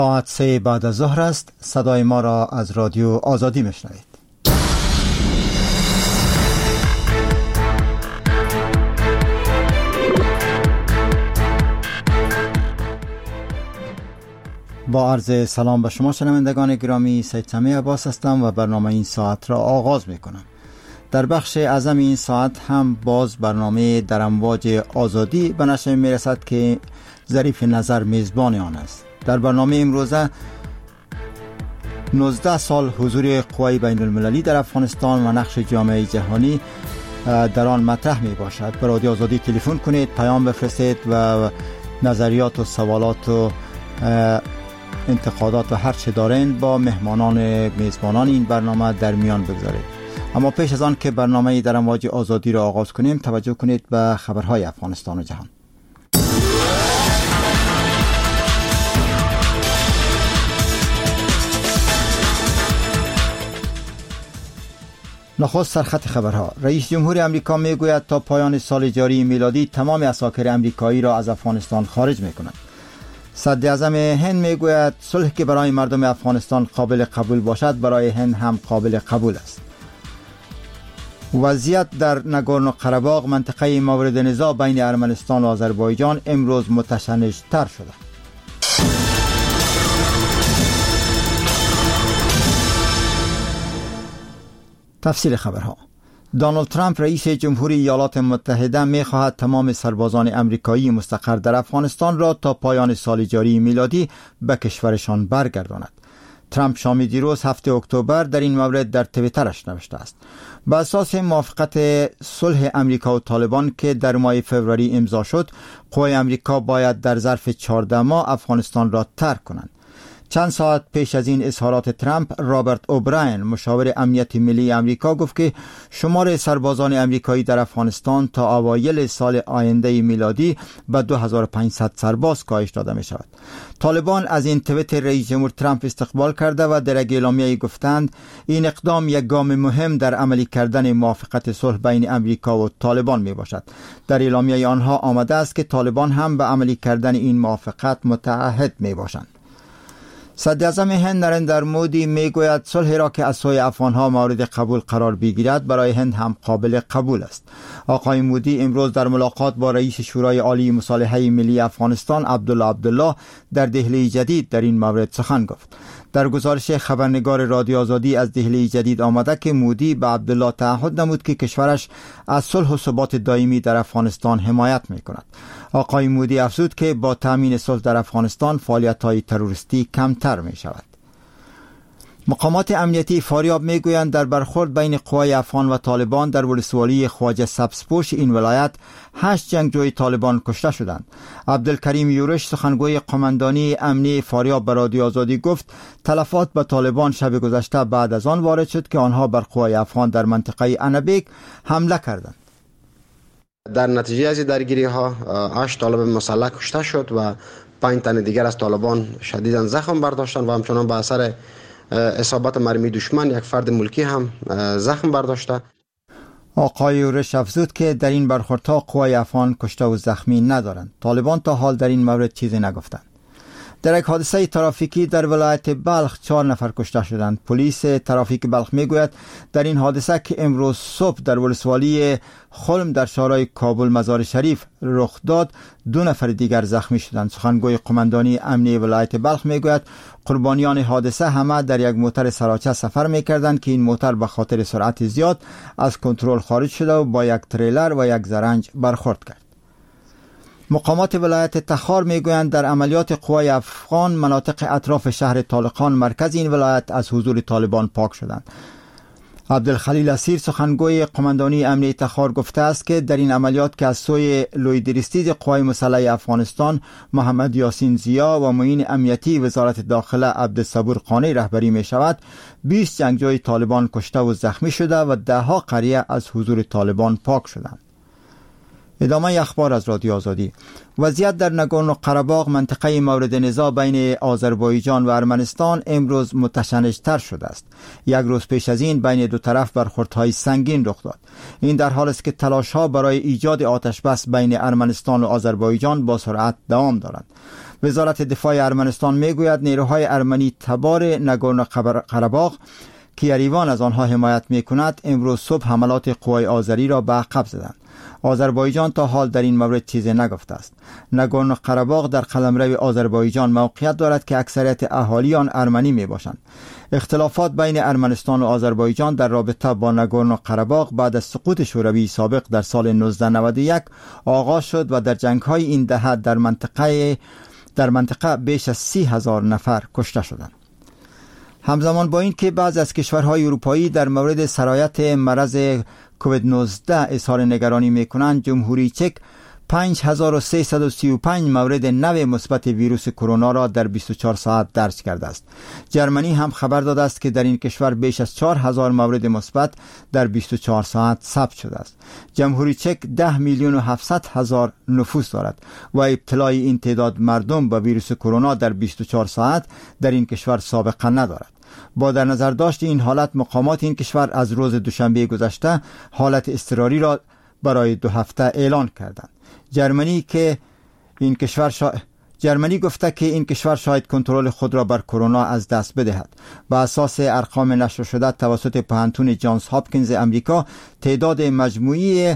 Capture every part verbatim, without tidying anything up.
ساعت سه بعد از ظهر است. صدای ما را از رادیو آزادی میشنوید. با عرض سلام به شما شنوندگان گرامی، سید سمیع عباس هستم و برنامه این ساعت را آغاز میکنم. در بخش اعظم این ساعت هم باز برنامه در امواج آزادی به نشر میرسد که ظریف نظر میزبان آن است. در برنامه امروزه نوزده سال حضور قوای بین المللی در افغانستان و نقش جامعه جهانی در آن مطرح می باشد. به رادیو آزادی تلفن کنید، پیام بفرستید و نظریات و سوالات و انتقادات و هر چه دارین با مهمانان میزبانان این برنامه در میان بگذارید. اما پیش از آن که برنامه در امواج آزادی را آغاز کنیم، توجه کنید به خبرهای افغانستان و جهان. نخست سرخط خبرها. رئیس جمهور امریکا میگوید تا پایان سال جاری میلادی تمام عساکر امریکایی را از افغانستان خارج میکنند. صدراعظم هند میگوید صلح که برای مردم افغانستان قابل قبول باشد برای هند هم قابل قبول است. وضعیت در ناگورنو قره‌باغ، منطقه مورد نزاع بین ارمنستان و آذربایجان، امروز متشنج‌تر شده. تفصیل خبرها. دونالد ترامپ رئیس جمهوری ایالات متحده می‌خواهد تمام سربازان امریکایی مستقر در افغانستان را تا پایان سال جاری میلادی به کشورشان برگرداند. ترامپ شام دیروز هفتم اکتبر در این مورد در توییترش نوشته است: بر اساس موافقت صلح امریکا و طالبان که در ماه فوریه امضا شد، قوای امریکا باید در ظرف چهارده ماه افغانستان را ترک کنند. چند ساعت پیش از این اظهارات ترامپ، رابرت اوبراین مشاور امنیت ملی امریکا گفت که شمار سربازان امریکایی در افغانستان تا اوایل سال آینده میلادی به دو هزار و پانصد سرباز کاهش داده می شود. طالبان از این توییت رئیس جمهور ترامپ استقبال کرده و در یک اعلامیه گفتند این اقدام یک گام مهم در عملی کردن موافقت صلح بین امریکا و طالبان می باشد. در اعلامیه آنها آمده است که طالبان هم به عملی کردن این موافقت متعهد می باشند. صدراعظم هند نریندر مودی میگوید صلح را که از سوی افغانها مورد قبول قرار بگیرد برای هند هم قابل قبول است. آقای مودی امروز در ملاقات با رئیس شورای عالی مصالحه ملی افغانستان عبدالله عبدالله در دهلی جدید در این مورد سخن گفت. در گزارش خبرنگار رادیو آزادی از دهلی جدید آمده که مودی به عبدالله تعهد نمود که کشورش از صلح و ثبات دائمی در افغانستان حمایت می‌کند. آقای مودی افزود که با تامین صلح در افغانستان فعالیت‌های تروریستی کمتر می‌شود. مقامات امنیتی فاریاب میگویند در برخورد بین قوای افغان و طالبان در ولسوالی خواجه سبزپوش این ولایت هشت جنگجوی طالبان کشته شدند. عبدالکریم یورش سخنگوی قماندانی امنی فاریاب به رادیو آزادی گفت تلفات به طالبان شب گذشته بعد از آن وارد شد که آنها بر قوای افغان در منطقه انبیک حمله کردند. در نتیجه از درگیری ها هشت طالب مسلح کشته شد و پنج تن دیگر از طالبان شدیداً زخم برداشتند و همچنان به اثر اصابت مرمی دشمن یک فرد ملکی هم زخم برداشته. آقای یورش افزود که در این برخوردها قوای افغان کشته و زخمی ندارند. طالبان تا حال در این مورد چیزی نگفتند. در یک حادثه ترافیکی در ولایت بلخ چهار نفر کشته شدند. پلیس ترافیک بلخ میگوید در این حادثه که امروز صبح در ولسوالی خلم در شهرهای کابل مزار شریف رخ داد، دو نفر دیگر زخمی شدند. سخنگوی قماندانی امنی ولایت بلخ میگوید قربانیان حادثه همه در یک موتر سراچه سفر میکردند که این موتر به خاطر سرعت زیاد از کنترل خارج شده و با یک تریلر و یک زرنج برخورد کرد. مقامات ولایت تخار میگویند در عملیات قوای افغان مناطق اطراف شهر طالقان مرکز این ولایت از حضور طالبان پاک شدند. عبدالخلیل اسیر سخنگوی قماندانی امنی تخار گفته است که در این عملیات که از سوی لویدریستیز قوای مسلح افغانستان محمد یاسین زیا و معین امنیتی وزارت داخله عبدالصبور قانی رهبری می شود، بیست جنگجوی طالبان کشته و زخمی شده و ده ها قریه از حضور طالبان پاک شدند. ادامه اخبار از رادیو آزادی. وضعیت در ناگورنو قره‌باغ، منطقه مورد نزاع بین آذربایجان و ارمنستان، امروز متشنج‌تر شده است. یک روز پیش از این بین دو طرف برخوردهای سنگین رخ داد. این در حالی است که تلاش‌ها برای ایجاد آتش بس بین ارمنستان و آذربایجان با سرعت دوام دارند. وزارت دفاع ارمنستان میگوید نیروهای ارمنی تبار نگورنو قره‌باغ که یریوان از آنها حمایت میکند امروز صبح حملات قوای آذری را به عقب زدند. آذربایجان تا حال در این مورد چیزی نگفته است. نگورنو قره‌باغ در قلمرو آذربایجان موقعیت دارد که اکثریت اهالی آن ارمنی می باشند. اختلافات بین ارمنستان و آذربایجان در رابطه با نگورنو قره‌باغ بعد از سقوط شوروی سابق در سال نوزده نود و یک آغاز شد و در جنگ‌های این دهه در منطقه در منطقه بیش از سی هزار نفر کشته شدند. همزمان با این که بعضی از کشورهای اروپایی در مورد سرایت مرض کووید نوزده اظهار نگرانی میکنند، جمهوری چک پنج هزار و سیصد و سی و پنج مورد نو مثبت ویروس کرونا را در بیست و چهار ساعت درج کرده است. جرمنی هم خبر داده است که در این کشور بیش از چهار هزار مورد مثبت در بیست و چهار ساعت ثبت شده است. جمهوری چک ده میلیون و هفتصد هزار نفوس دارد و ابتلای این تعداد مردم با ویروس کرونا در بیست و چهار ساعت در این کشور سابقه ندارد. با در نظر داشت این حالت، مقامات این کشور از روز دوشنبه گذشته حالت اضطراری را برای دو هفته اعلان کردند. جرمنی که این کشور شا... جرمنی گفته که این کشور شاید کنترل خود را بر کرونا از دست بدهد. بر اساس ارقام نشر شده توسط پوهنتون جانز هاپکینز امریکا، تعداد مجموعی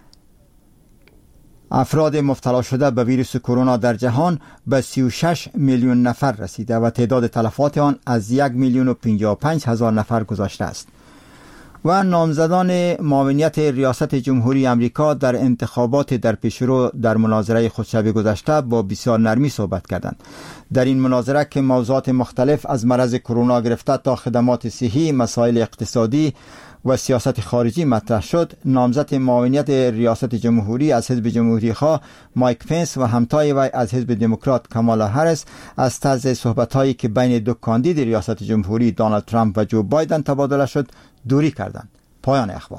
افراد مبتلا شده به ویروس کرونا در جهان به سی و شش میلیون نفر رسیده و تعداد تلفات آن از یک میلیون و پنجاه و پنج هزار نفر گذشته است. و نامزدان معاونیت ریاست جمهوری امریکا در انتخابات در پیشرو در مناظره خود شب گذشته با بسیار نرمی صحبت کردند. در این مناظره که موضوعات مختلف از مرض کرونا گرفته تا خدمات صحی، مسائل اقتصادی و سیاست خارجی مطرح شد، نامزد معاونیت ریاست جمهوری از حزب جمهوری خواه مایک پنس و همتای وی از حزب دموکرات کامالا هریس از طرز صحبت‌هایی که بین دو کاندید ریاست جمهوری دونالد ترامپ و جو بایدن تبادله شد دوری کردند. پایان اخبار.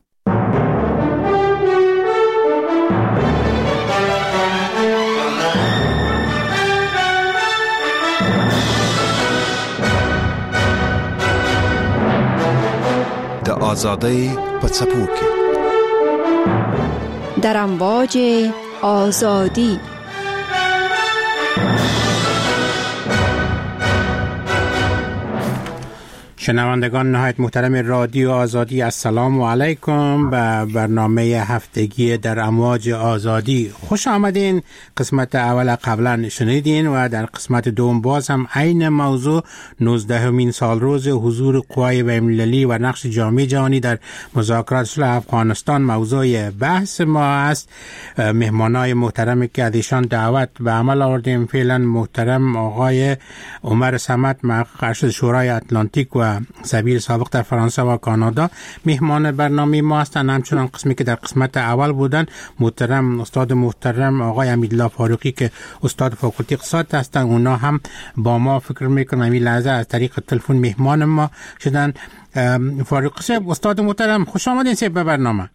د آزادۍ په څپو کې در امواج آزادی. شنوندگان نهایت محترم رادیو آزادی، السلام علیکم به برنامه هفتگی در امواج آزادی خوش آمدین. قسمت اول قبلا شنیدین و در قسمت دوم باز هم عین موضوع نوزدهمین سال روز حضور قوای بین‌المللی و نقش جامعه جهانی در مذاکرات صلح افغانستان موضوع بحث ما است. مهمانای محترمی که از ایشان دعوت به عمل آوردیم فعلا محترم آقای عمر صمد، محقق ارشد شورای اتلانتیک و سفیر سابق در فرانسه و کانادا مهمان برنامه ما هستند. همچنان قسمی که در قسمت اول بودن محترم استاد محترم آقای امیدالله فاروقی که استاد فاکولته اقتصاد هستند، اونا هم با ما فکر میکنم این لحظه از طریق تلفن مهمان ما شدن. فاروقی صاحب، استاد محترم، خوش آمدین صاحب به برنامه.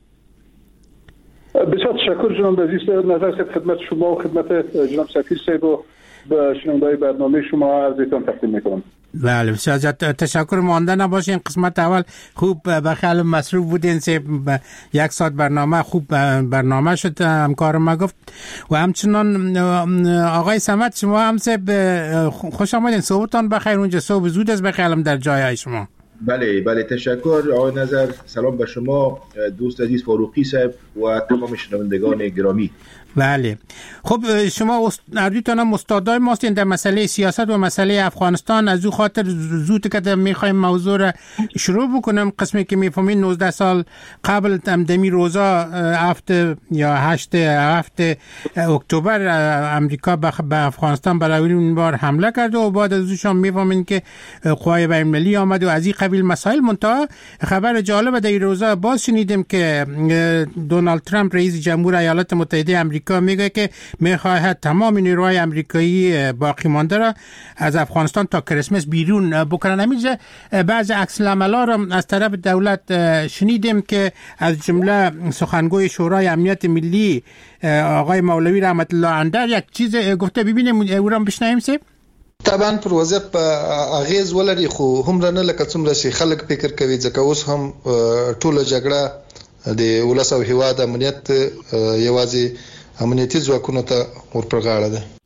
بسیار تشکر جناب عزیز. نظر صاحب خدمت شما و خدمت جناب سفیر صاحب و به شنونده‌های برنامه شما عرضتان تقدیم میکنم. بله، بسیار تشکر. مانده نباشین، قسمت اول خوب به خیال مصروف بودین، یک ساعت برنامه خوب برنامه شد، همکار ما گفت. و همچنان آقای صمد، شما هم خوش آمدین، صبحتان بخیر. اونجا صبح زود است بخیالم در جای های شما. بله بله تشکر آقای نظر. سلام به شما دوست عزیز فاروقی صاحب و تمام شنوندگان گرامی. بله، خب شما اردویتان هم استادای ماستین در مسئله سیاست و مسئله افغانستان. از او خاطر زود که میخوایم موضوع را شروع بکنم. قسمی که میفهمین نوزده سال قبل دمی روزا هفته یا هشت هفته اکتبر امریکا به افغانستان برای اولین بار حمله کرد و بعد از اوشان میفهمین که قوای بین‌المللی آمد و از این قبیل مسائل. منتها خبر جالب در این روزا باز شنیدیم که دونالد ترامپ رئیس جمهور ایالات متحده امریکا میگه که میخواهد تمام نیروهای امریکایی باقی مانده را از افغانستان تا کریسمس بیرون بکنن. همینجا بعض عکس العملا را از طرف دولت شنیدیم که از جمله سخنگوی شورای امنیت ملی آقای مولوی رحمت الله اندر یک چیز گفته. ببینیم او را بشنویم سه. طبعا پر وضعیت په اغیز ولري خو هم رانه لکه څومره چې خلک فکر کوي ځکه اوس هم ټوله جګړه د ولس او هیواد امنیت یوازې امنیتي ځواکونو ته ورپرغاړه ده.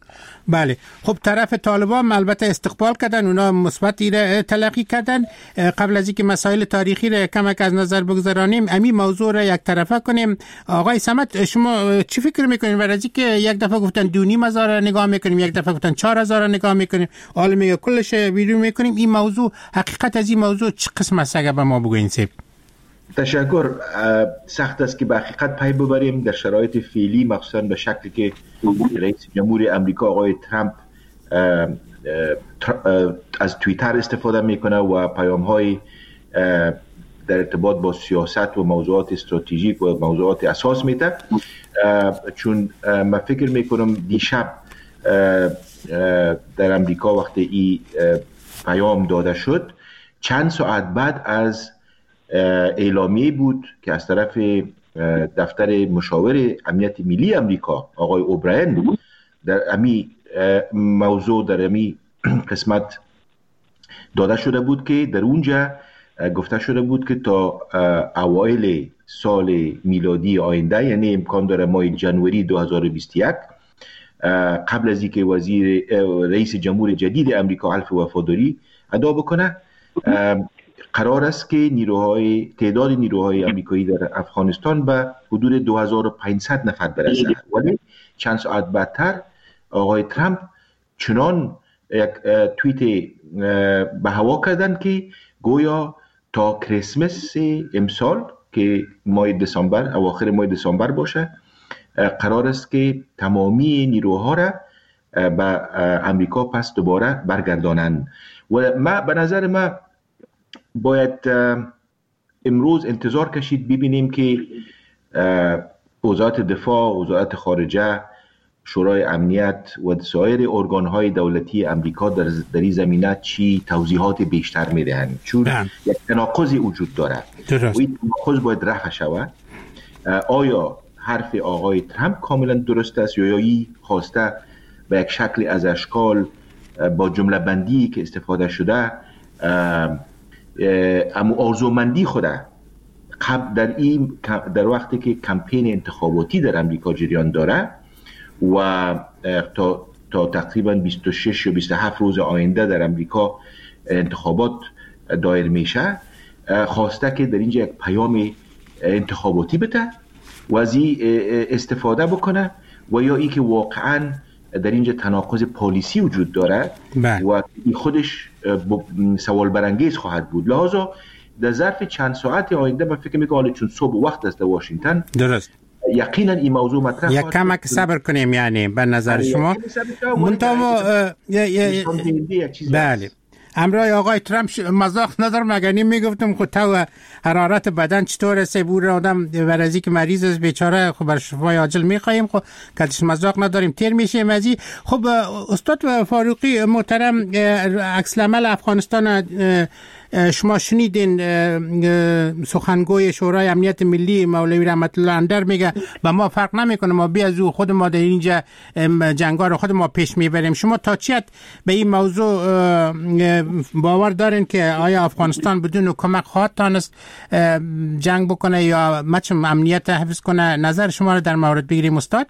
بله. خب طرف طالبان البته استقبال کردن، اونا مثبت را تلقی کردن. قبل از اینکه مسائل تاریخی را کمک از نظر بگذارانیم، امی موضوع را یک طرفه کنیم. آقای صمد، شما چی فکر میکنین برای اینکه یک دفعه گفتن دو نیم هزار را نگاه میکنیم، یک دفعه گفتن چهار هزار را نگاه میکنیم، حالا میگه کلش بیرون میکنیم؟ این موضوع حقیقت از این موضوع چه قسم است اگر به ما بگوین سیب؟ تشکر. سخت است که به حقیقت پی ببریم در شرایط فعلی، مخصوصا به شکلی که رئیس جمهور امریکا آقای ترامپ از توییتر استفاده میکنه و پیام‌های در ارتباط با سیاست و موضوعات استراتژیک و موضوعات اساس میده. چون من فکر میکنم دیشب در امریکا وقتی این پیام داده شد، چند ساعت بعد از اعلامیه بود که از طرف دفتر مشاور امنیت ملی امریکا آقای اوبراین در امی موضوع در امی قسمت داده شده بود که در اونجا گفته شده بود که تا اوایل سال میلادی آینده، یعنی امکان داره ماه جنوری دو هزار و بیست و یک، قبل از اینکه وزیر رئیس جمهور جدید امریکا حلف وفاداری ادا بکنه، قرار است که نیروهای تعداد نیروهای آمریکایی در افغانستان به حدود دو هزار و پانصد نفر برسه. ولی چند ساعت بعدتر آقای ترامپ چنان یک توییت به هوا کردن که گویا تا کریسمس امسال که ماه دسامبر، اواخر ماه دسامبر باشه، قرار است که تمامی نیروها را به امریکا پس دوباره برگردانند. و ما به نظر ما باید امروز انتظار کشید ببینیم که وزارت دفاع، وزارت خارجه، شورای امنیت و سایر ارگان‌های دولتی امریکا در در این زمینه چی توضیحات بیشتر میدهند، چون یک تناقضی وجود داره و این تناقض باید رفع شود. آیا حرف آقای ترامپ کاملا درست است یا این خواسته به یک شکل از اشکال با جمله بندی که استفاده شده اما آرزومندی خوده قبل در این در وقتی که کمپین انتخاباتی در امریکا جریان داره و تا تا تقریبا بیست و شش یا بیست و هفت روز آینده در امریکا انتخابات دایر میشه، خواسته که در اینجا یک پیام انتخاباتی بده و از این استفاده بکنه، و یا ای که واقعا در اینجا تناقض پالیسی وجود داره بله. و این خودش سوال برانگیز خواهد بود. لحاظا در ظرف چند ساعت آینده من فکر میکنم چون صبح وقت است در واشنگتن، درست، یقینا این موضوع مطرح یک کمک صبر کنیم یعنی به نظر شما منتها بله همراه آقای ترامپ مزاق ندارم، اگر نیم میگفتم خود تو حرارت بدن چطور است بور آدم ورزی که مریض است بیچاره، خب بر شفای عاجل میخوایم، خب کدش مزاق نداریم تیر میشیم از این. خب استاد فاروقی محترم، عکس العمل افغانستان شما شنیدین سخنگوی شورای امنیت ملی مولوی رحمت الله اندر میگه با ما فرق نمیکنه، ما بی از او خود ما در اینجا جنگا رو خود ما پیش میبریم. شما تا چی به این موضوع باور دارین که آیا افغانستان بدون کمک خواهد تانست جنگ بکنه یا مچم امنیت حفظ کنه؟ نظر شما رو در مورد بگیریم استاد.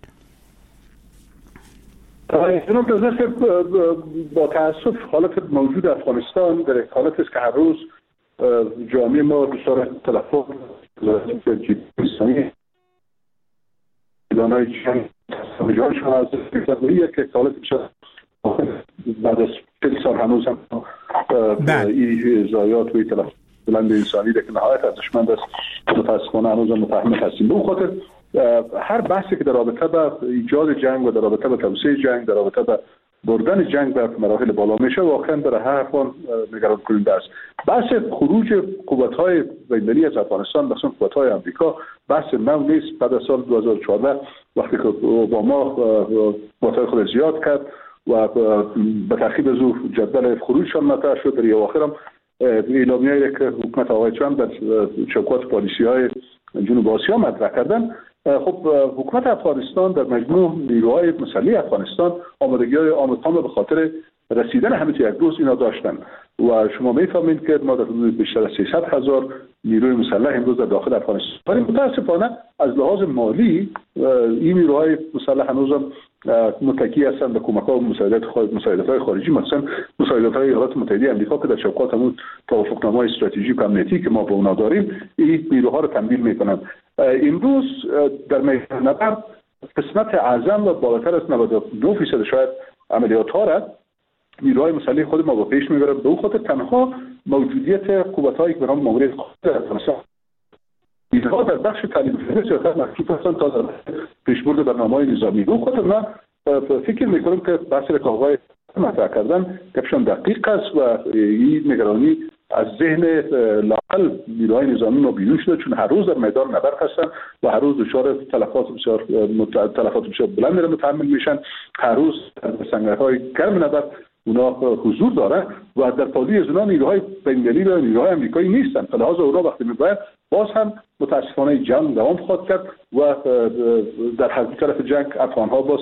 جناب نظر که با تاسف حالت موجود افغانستان در حالت است که هر روز جامعه ما دچار تلفات انسانی دانای جنگ جان شما از تقریبا که حالت میشه بعد از چهل سال هنوز هم این ضایعات و تلفات بلند انسانی که نهایت ارزشمند است متاسفانه هنوز هم متحمل هستیم. به اون خاطر هر بحثی که در رابطه با ایجاد جنگ و در رابطه با توسعه جنگ، در رابطه با بردن جنگ به مراحل بالا میشه، واقعا برای هر افغان نگران کننده است. بحث خروج قوت‌های بین‌المللی از افغانستان، مثلا قوت‌های آمریکا، بحث نو نیست. بعد از سال دو هزار و چهارده وقتی که اوباما قوت‌های خود زیاد کرد و به ترتیب از او جدول خروجشان مطرح شد، در اواخر هم اعلامیه‌ای که حکومت آقای ترامپ در چوکات پالیسی‌های جنوب آسیا مطرح کردن. خب حکومت افغانستان در مجموع نیروهای مسلح افغانستان آمادگی‌های آموزان به خاطر رسیدن همه یک روز اینا داشتن و شما میفهمید که ما در حدود بیشتر از سیصد هزار نیروی مسلح امروز در داخل افغانستان، ولی متاسفانه از لحاظ مالی این نیروهای مسلح هنوز هم متکی هستند به کمک ها و مساعدت مساعدت های خارجی، مثلا مساعدت های ایالات متحده آمریکا که در چوکات همون توافقنامه استراتژیک و امنیتی که ما با اونا داریم این نیروها رو تمویل میکنند. امروز در میدان نبرد قسمت اعظم و بالاتر از نود و نه درصد شاید عملیات ها را نیروهای مسلح خود ما با پیش میبرند. به اون خاطر تنها موجودیت قوت‌هایی که به نام ماموریت قدرت افغانستان اینها در بخش تعلیم فرهنگی زیادتر مخصوص هستند تا در پیشبرد برنامه‌های نظامی. به اون خاطر من فکر میکنم که بحث رکاوهای مطرح کردن کپشن دقیق است و این نگرانی از ذهن لاقل نیروهای نظامی ما بیرون شده، چون هر روز در میدان نبرد هستن و هر روز دچار تلفات بسیار تلفات بسیار بلند را متحمل میشن. هر روز در سنگرهای گرم نبرد اونا حضور داره و در پادی از اونا نیروهای بین‌المللی و نیروهای آمریکایی نیستن. فلحاظ اونا وقتی میباید باز هم متاسفانه جنگ دوام خواهد کرد و در هر طرف جنگ افغان‌ها باز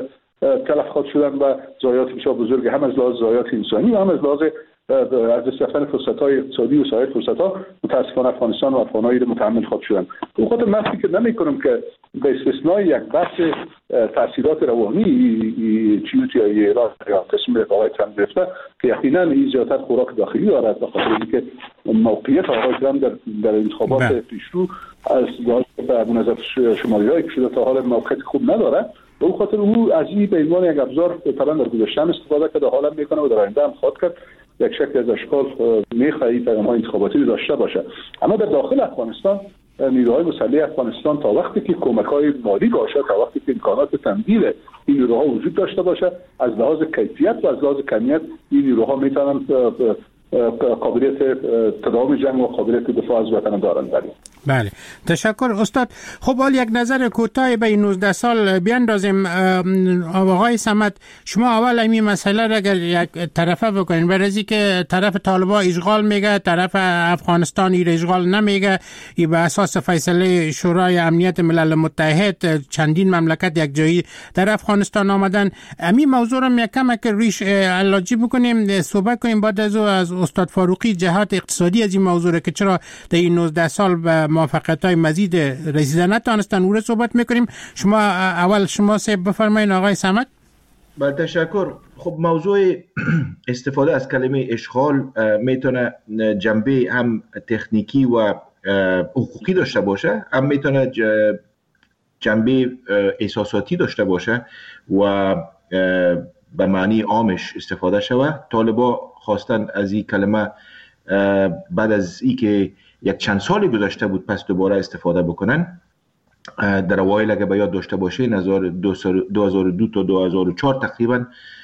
تلف خواهد شدن و ضایعات بسیار بزرگ هم از لحاظ ضایعات انسانی و هم از لحاظ از دست رفتن فرصت‌های اقتصادی و سایر فرصت‌ها متاسفانه افغانستان و افغان‌های متحمل خواهد شدن. به خاطر من فکر نمی‌کنم که به استثنای یک بحث تاثیرات روانی چیزی یا ایران یا قسم آقای ترامپ گرفته که یقینا این زیادتر خوراک داخلی دارد، به خاطر اینکه موقعیت آقای ترامپ در در انتخابات پیشرو از به منظر شمالی‌های که شده تا حال موقعیت خوب نداره. به اون خاطر او از این به عنوان یک ابزار طبعا در گذشته استفاده کرده، حالا میکنه و در آینده هم خواهد کرد. یک شکل از اشکال میخواهی پیام‌های انتخاباتی داشته باشه. اما در داخل افغانستان نیروهای مسلح افغانستان تا وقتی که کمک‌های مالی باشه، تا وقتی که امکانات تمویل این نیروها وجود داشته باشه، از لحاظ کیفیت و از لحاظ کمیت این نیروها میتونن قابلیت تداوم جنگ و قابلیت دفاع از وطن دارند. بله، تشکر استاد. خب حال یک نظر کوتاه به این نوزده سال بیاندازیم. آقای صمد، شما اول این مسئله را اگر یک طرفه بکنین، برای که طرف طالبان اشغال میگه، طرف افغانستان این اشغال نمیگه، این به اساس فیصله شورای امنیت ملل متحد چندین مملکت یک جایی در افغانستان آمدن. همین موضوع را یک کم که ریش علاجی بکنیم، صحبت کنیم بعد از از استاد فاروقی جهات اقتصادی از این موضوع که چرا در این نوزده سال به موفقیت‌های مزید رسیدن نتوانستن او را صحبت میکنیم. شما اول شما سه بفرمایید آقای صمد. بله تشکر. خب موضوع استفاده از کلمه اشغال میتونه جنبه هم تکنیکی و حقوقی داشته باشه، هم میتونه جنبه احساساتی داشته باشه و به معنی عامش استفاده شوه. طالبان خواستن از این کلمه بعد از ای که یک چند سالی گذشته بود پس دوباره استفاده بکنن. در اوایل اگه به یاد داشته باشین از دو هزار و دو تا دو هزار و چهار تقریبا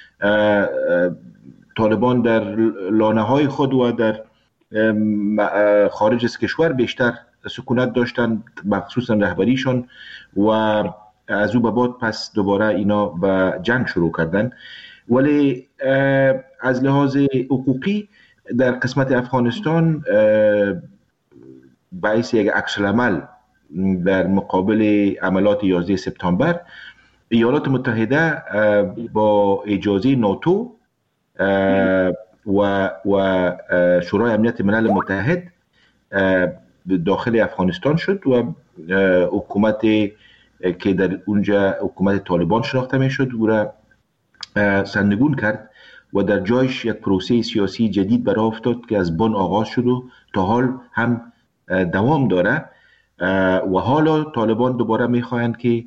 طالبان در لانه های خود و در خارج از کشور بیشتر سکونت داشتن، مخصوصا رهبریشون، و از او به بعد پس دوباره اینا به جنگ شروع کردن. ولی از لحاظ حقوقی در قسمت افغانستان باعث یک عکس العمل در مقابل عملات یازده سپتامبر ایالات متحده با اجازه ناتو و و شورای امنیت ملل متحد داخل افغانستان شد و حکومت که در اونجا حکومت طالبان شناخته میشد او را سرنگون کرد و در جایش یک پروسه سیاسی جدید برآ افتاد که از بن آغاز شد و تا حال هم دوام داره. و حالا طالبان دوباره میخواهند که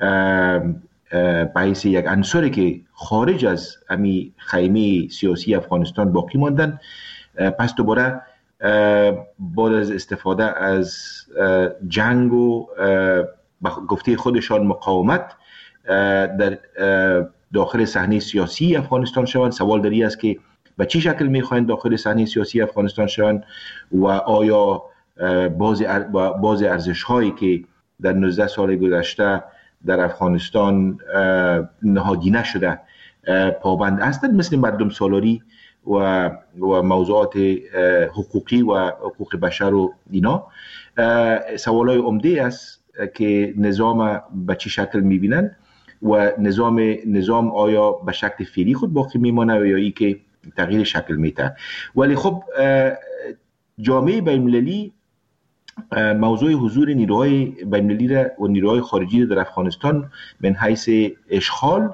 باعث یک عنصری که خارج از امی خیمه سیاسی افغانستان باقی ماندن، پس دوباره بعد از استفاده از جنگ و گفته خودشان مقاومت در داخل صحنه سیاسی افغانستان شوند. سوال داری است که به چه شکل میخواهند داخل صحنه سیاسی افغانستان شوند و آیا بعضی بعضی ارزش هایی که در نوزده سال گذشته در افغانستان نهادینه شده پابند هستند، مثل مردم سالاری و و موضوعات حقوقی و حقوق بشر و اینا. سوالای عمده است که نظام به چه شکل میبینن و نظام نظام آیا به شکل فعلی خود باقی میمانه یا ای که تغییر شکل میده. ولی خب جامعه بین‌المللی موضوع حضور نیروهای بین‌المللی و نیروهای خارجی در افغانستان من حیث اشغال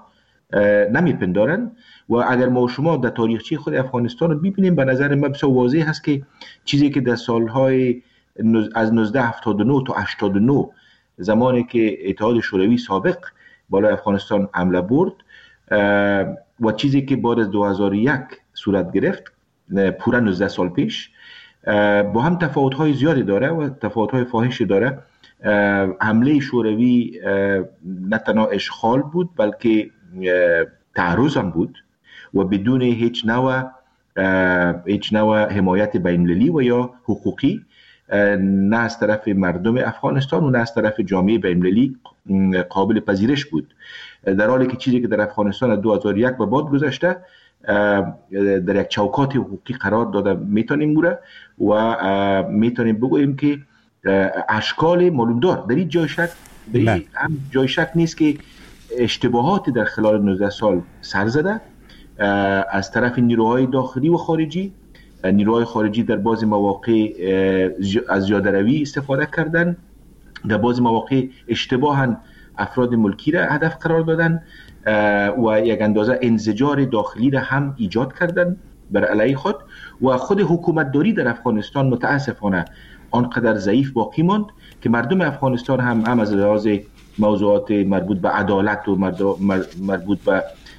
نمیپندارند. و اگر ما شما در تاریخچه خود افغانستان رو ببینیم به نظر من بسیار واضح هست که چیزی که در سالهای از نوزده هفتاد و نه تا هشتاد و نه زمانی که اتحاد شوروی سابق بالای افغانستان حمله برد و چیزی که بعد از دو هزار و یک صورت گرفت پورا نوزده سال پیش با هم تفاوت‌های زیادی داره و تفاوت‌های فاحشی داره. حمله شوروی نه تنها اشغال بود بلکه تعرض هم بود و بدون هیچ نوع هیچ نوع حمایت بین‌المللی و یا حقوقی، نه از طرف مردم افغانستان و نه از طرف جامعه بین‌المللی قابل پذیرش بود، در حالی که چیزی که در افغانستان دو هزار و یک به بعد گذشته در یک چوکات حقوقی قرار داده میتونیم بوده و میتونیم بگوییم که اشکال معلومدار در این جای شک در این هم جای شک نیست که اشتباهات در خلال نوزده سال سر زده از طرف نیروهای داخلی و خارجی. نیروهای خارجی در بعضی مواقع از زیاده‌روی استفاده کردن، در بعضی مواقع اشتباهاً افراد ملکی را هدف قرار دادن و یک اندازه انزجار داخلی را هم ایجاد کردن بر علیه خود و خود حکومتداری در افغانستان متاسفانه آنقدر ضعیف باقی ماند که مردم افغانستان هم هم از لحاظ موضوعات مربوط به عدالت و مربوط به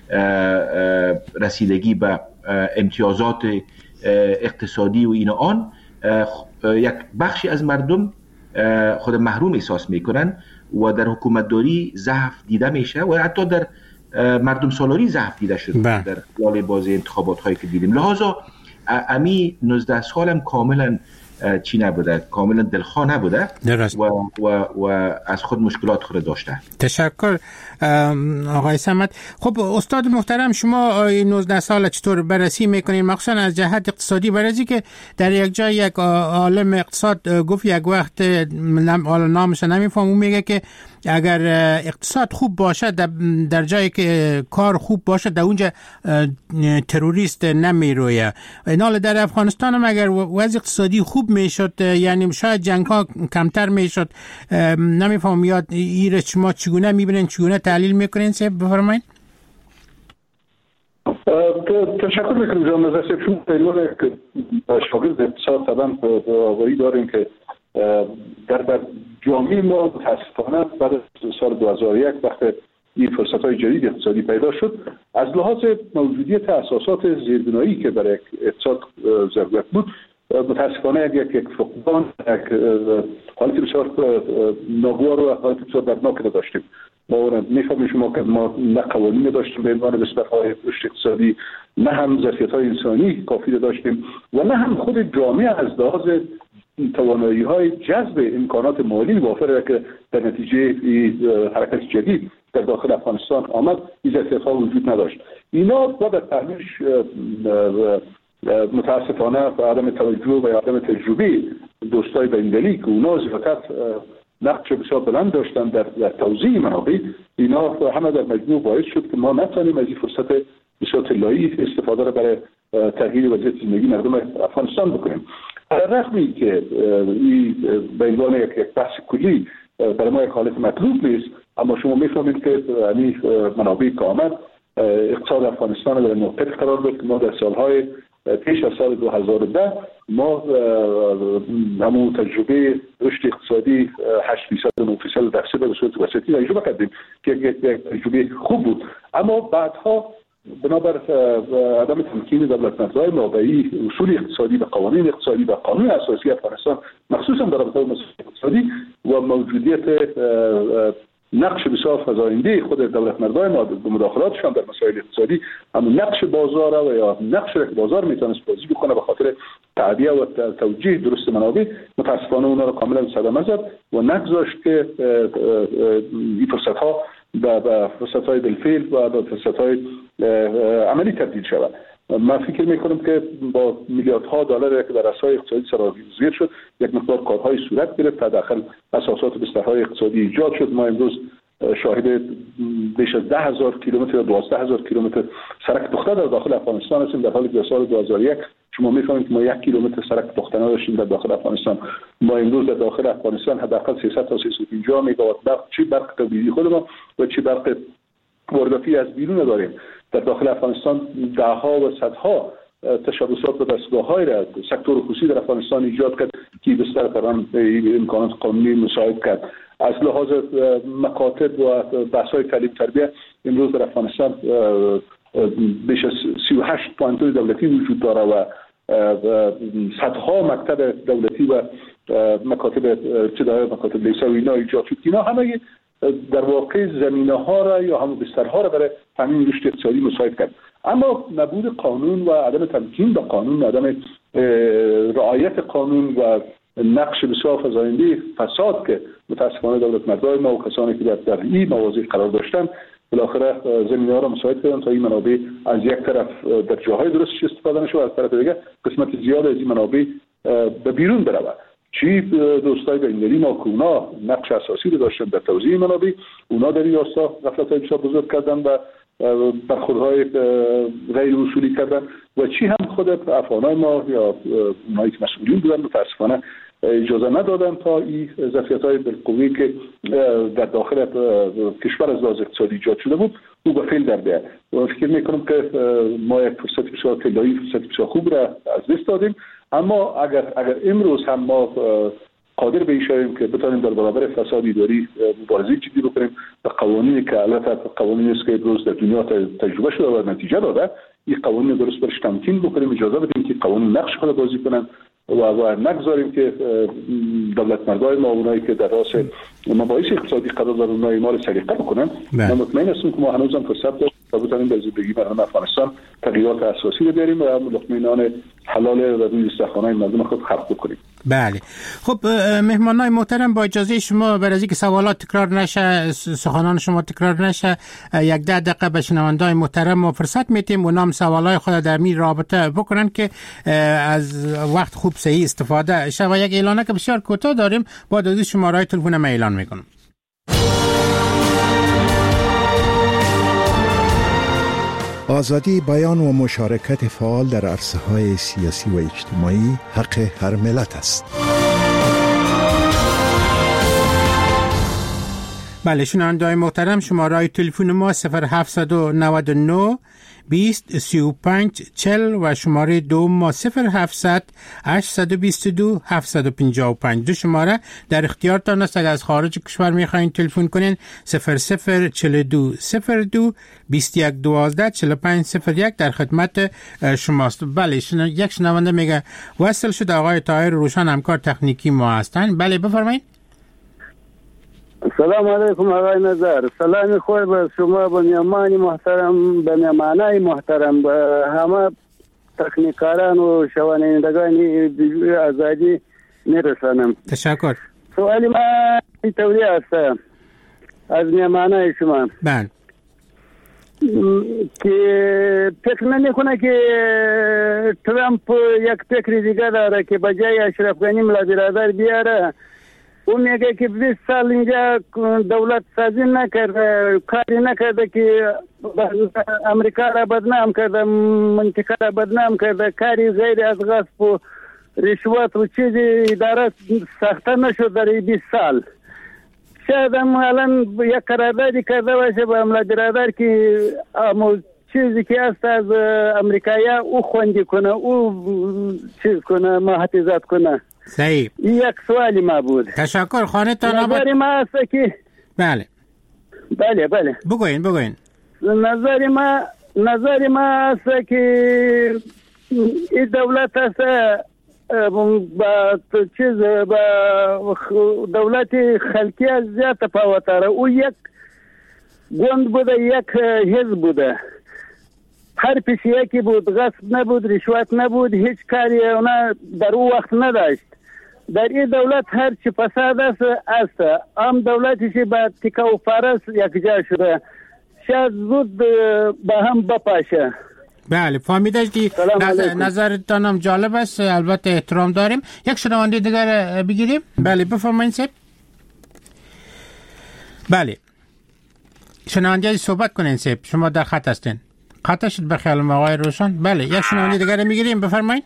رسیدگی به امتیازات اقتصادی و این آن یک بخشی از مردم خود محروم احساس میکنن و در حکومتداری ضعف دیده میشه و حتی در مردم سالاری ضعف دیده شد در خلال بازی انتخابات هایی که دیدیم. لحاظا امی نوزده سالم کاملا چی نبوده، کاملا دلخواه نبوده و, و, و از خود مشکلات خود داشته. تشکر آقای صمد. خب استاد محترم، شما این نوزده سال چطور بررسی میکنین، مخصوصا از جهت اقتصادی؟ برای که در یک جای یک عالم اقتصاد گفت یک وقت نامش نمیفهمم، میگه که اگر اقتصاد خوب باشه در, در جایی که کار خوب باشه در اونجا تروریست نمیرویه. اینال در افغانستان هم اگر وضع اقتصادی خوب میشد یعنی شاید جنگ ها کمتر میشد. نمیفهم یاد ایره شما چگونه میبینین، چگونه تحلیل میکنین؟ سه بفرمایید. تشکر میکنم جان نظر شما. پیلوان که شاگرد اقتصاد طبعا آگاهی داریم که در در جامعه ما متاسفانه بعد از سال دو هزار و یک وقت این فرصت‌های جدید اقتصادی پیدا شد، از لحاظ موجودیت اساسات زیربنایی که برای اقتصاد ضرورت بود متاسفانه یک یک فقدان، یک حالتی بسیار ناگوار و حالتی بسیار دردناک داشتیم. ما میفهمیم شما که ما نه قوانین داشتیم به عنوان نسبت‌های رشد اقتصادی، نه هم ظرفیت‌های انسانی کافی داشتیم و نه هم خود جامعه از لحاظ توانایی‌های جذب امکانات مالی موافقه که در نتیجه حرکت جدید در داخل افغانستان آمد، این ظرفیت‌ها وجود نداشت. اینا با در تحلیلش متاسفانه و عدم توجه و عدم تجربه دوستای بین‌المللی که اونا زیادت نقش بسیار بلند داشتن در, در توزیع منابع، اینا همه در مجموع باعث شد که ما نتوانیم از این فرصت بسیار طلایی استفاده را برای تغییر وضعیت زندگی مردم افغانستان بکنیم. رغمی که این به عنوان یک بحث کلی برای ما یک حالت مطلوب نیست، اما شما میفهمید که این منابع که آمد اقتصاد افغانستان در موقعیت قرار داد که ما در سالهای پیش از سال دو هزار و ده ما همون تجربه رشد اقتصادی هشت فیصد و نه فیصد درصد به صورت وسطی تجربه کردیم که یک تجربه خوب بود. اما بعدها بنابر عدم تمکین دولتمندهای ما به اصول اقتصادی و قوانین اقتصادی و قانون اساسی افغانستان مخصوصا در رابطه با مسائل اقتصادی و موجودیت نقش بسیار فزاینده خود دولتمندهای ما به مداخلاتشان در مسائل اقتصادی، همون نقش بازار و یا نقش رک بازار میتونست بازی بکنه به خاطر تعبیه و توجیه درست منابع، متاسفانه اونا رو کاملا صدمه زد و نگذاشت که این فرصت ها به فرصت های بالفعل و به فرصت های عملی تبدیل شود. من فکر میکنم که با میلیاردها دلار که در اساس اقتصادی سرازیر شد، یک مقدار کارهای صورت گرفت، تداخل اساسات بسترهای اقتصادی ایجاد شد. ما امروز شاهد بیش از ده هزار کیلومتر یا دوازده هزار کیلومتر سرک پخته در داخل افغانستان هستیم، در حالی که در سال دو هزار و یک شما میفهمید که ما یک کیلومتر سرک پخته نداشتیم در داخل افغانستان. ما امروز در داخل افغانستان حداقل سیصد تا سیصد و پنجاه مگاوات برق، چی برق تولیدی خود ما و چی برق وارداتی از بیرون داریم. در داخل افغانستان ده ها و صدها تشبسات و دستگاه‌های را سکتور خصوصی در افغانستان ایجاد کرد که بسیار قران امکانات قانونی مساعد کرد. از لحاظ مکاتب و بحث‌های تعلیم تربیت امروز در افغانستان بیش از سی و هشت پوانتون دولتی وجود داره و صدها مکتب دولتی و مکاتب ابتدایی مکاتب لیسه و اینا ایجاد شد. اینا همه در واقع زمینه‌ها را یا همون بسترها را برای همین رشد اقتصادی مساعد کرد. اما نبود قانون و عدم تمکین به قانون، عدم رعایت قانون و نقش بسیار فزاینده فساد که متاسفانه دولت مردای ما و کسانی که در, در این مواضع قرار داشتن بالاخره زمینه‌ها را مساعد کردن تا این منابع از یک طرف در جاهای درستش استفاده نشه و از طرف دیگه قسمت زیاد از این منابع به بیرون برود. چی دوستای بین‌المللی ما که اونا نقش اساسی رو داشتن در توزیع منابع، اونا در این راستا غفلت‌های بسیار بزرگ کردن و برخوردهای غیر اصولی کردن و چی هم خود افغانای ما یا اونایی که مسئولین بودن متاسفانه اجازه ندادن تا این ظرفیت‌های بالقوه‌ای که در داخل کشور از لحاظ اقتصادی ایجاد شده بود او به فعل در بیاد. و فکر می‌کنم که ما یک فرصت بسیار طلایی، فرصت بسیار خوب را از دست دادیم. اما اگر اگر امروز هم ما قادر به این شویم که بتونیم در برابر فساد اداری مبارزه جدی بکنیم و قوانینی که البته قوانینی است که امروز در دنیا تجربه شده و نتیجه داده، این قوانین درست برش تمکین بکنیم، اجازه بدیم که قوانین نقش خود بازی کنن و و نگذاریم که دولت مردای ما اونایی که در راس مباحث اقتصادی قرار دارن اونایی ما رو سلیقه بکنن. من مطمئن هستم که ما هنوزم فرصت داریم تا بتونیم به زندگی مردم افغانستان تغییرات اساسی رو بیاریم و لقمه حلال و روی استخوان‌های مردم خود خلق بکنیم. بله. خب مهمانای محترم، با اجازه شما برای اینکه سوالات تکرار نشه، سخنان شما تکرار نشه، یک ده دقیقه به شنوندگان محترم ما فرصت میتیم و نام سوالای خود در می رابطه بکنن که از وقت خوب صحیح استفاده شه. و یک اعلانه که بسیار کوتاه داریم، با دادی شماره تلفن ما اعلان میکنم. آزادی بیان و مشارکت فعال در عرصه‌های سیاسی و اجتماعی حق هر ملت است. بله شنوندگان محترم، شماره تلفن ما صفر هفت نه نه بیست سی و پنج چل و شماره دوم ما صفر هفت هشت دو دو هفت پنج پنج. دو شماره در اختیارتان است. اگر از خارج کشور میخواین تلفن کنین صفر صفر چل دو صفر دو بیست یک دوازده چل پنج صفر یک در خدمت شماست. بله شن... یک شنونده میگه وصل شد آقای طاهر روشن، همکار تکنیکی ما هستن. بله بفرمایید. سلام علیکم آقای نظر. سلام خوب به شما، به مهمان محترم، به مهمانای محترم، به همه تکنیکاران و شنوندگان آزادی میرسانم. تشکر. سوالی ما اینطوری است از مهمانای شما. بله. که فکر نمیکنه که ترامپ یک فکر دیگه داره که بجای اشرف غنی ملا برادر بیاره. او میگه که بیست سال اینجا دولت سازی نکرده، کاری نکرده که امریکا را بدنام کرده، منطقه را بدنام کرده، کاری غیر از غصب و رشوت و چیزی اداره ساخته نشد در بیست سال. شاید هم الان یک قراردادی کرده باشه با ملا برادر که اما چیزی که است از امریکایی او خوندی کنه، او چیز کنه، محافظت کنه. صحیح. یک سوالی ما بود. تشکر. خانه تا نظر ما است که بله بله بله بگوین بگوین. نظر ما نظر ما است که این دولت است با چیز با دولت خلقی از زیاد تفاوت داره. او یک گوند بوده، یک حزب بوده، هر پیش یکی بود، غصب نبود، رشوت نبود، هیچ کاری اونا در او وقت نداشت. در این دولت هر چی فساد است است ام دولتشی با تیکه و پارس یک جا شده، شاید زود با هم بپاشه. بله فهمیدش که نظر نظرتانم جالب است، البته احترام داریم. یک شنونده دیگر بگیریم. بله بفرمایید سب. بله شنونده صحبت کنین سب، شما در خط هستین. خطا شد به خیال آقای روشن. بله یک شنونده دیگر میگیریم، بفرمایید.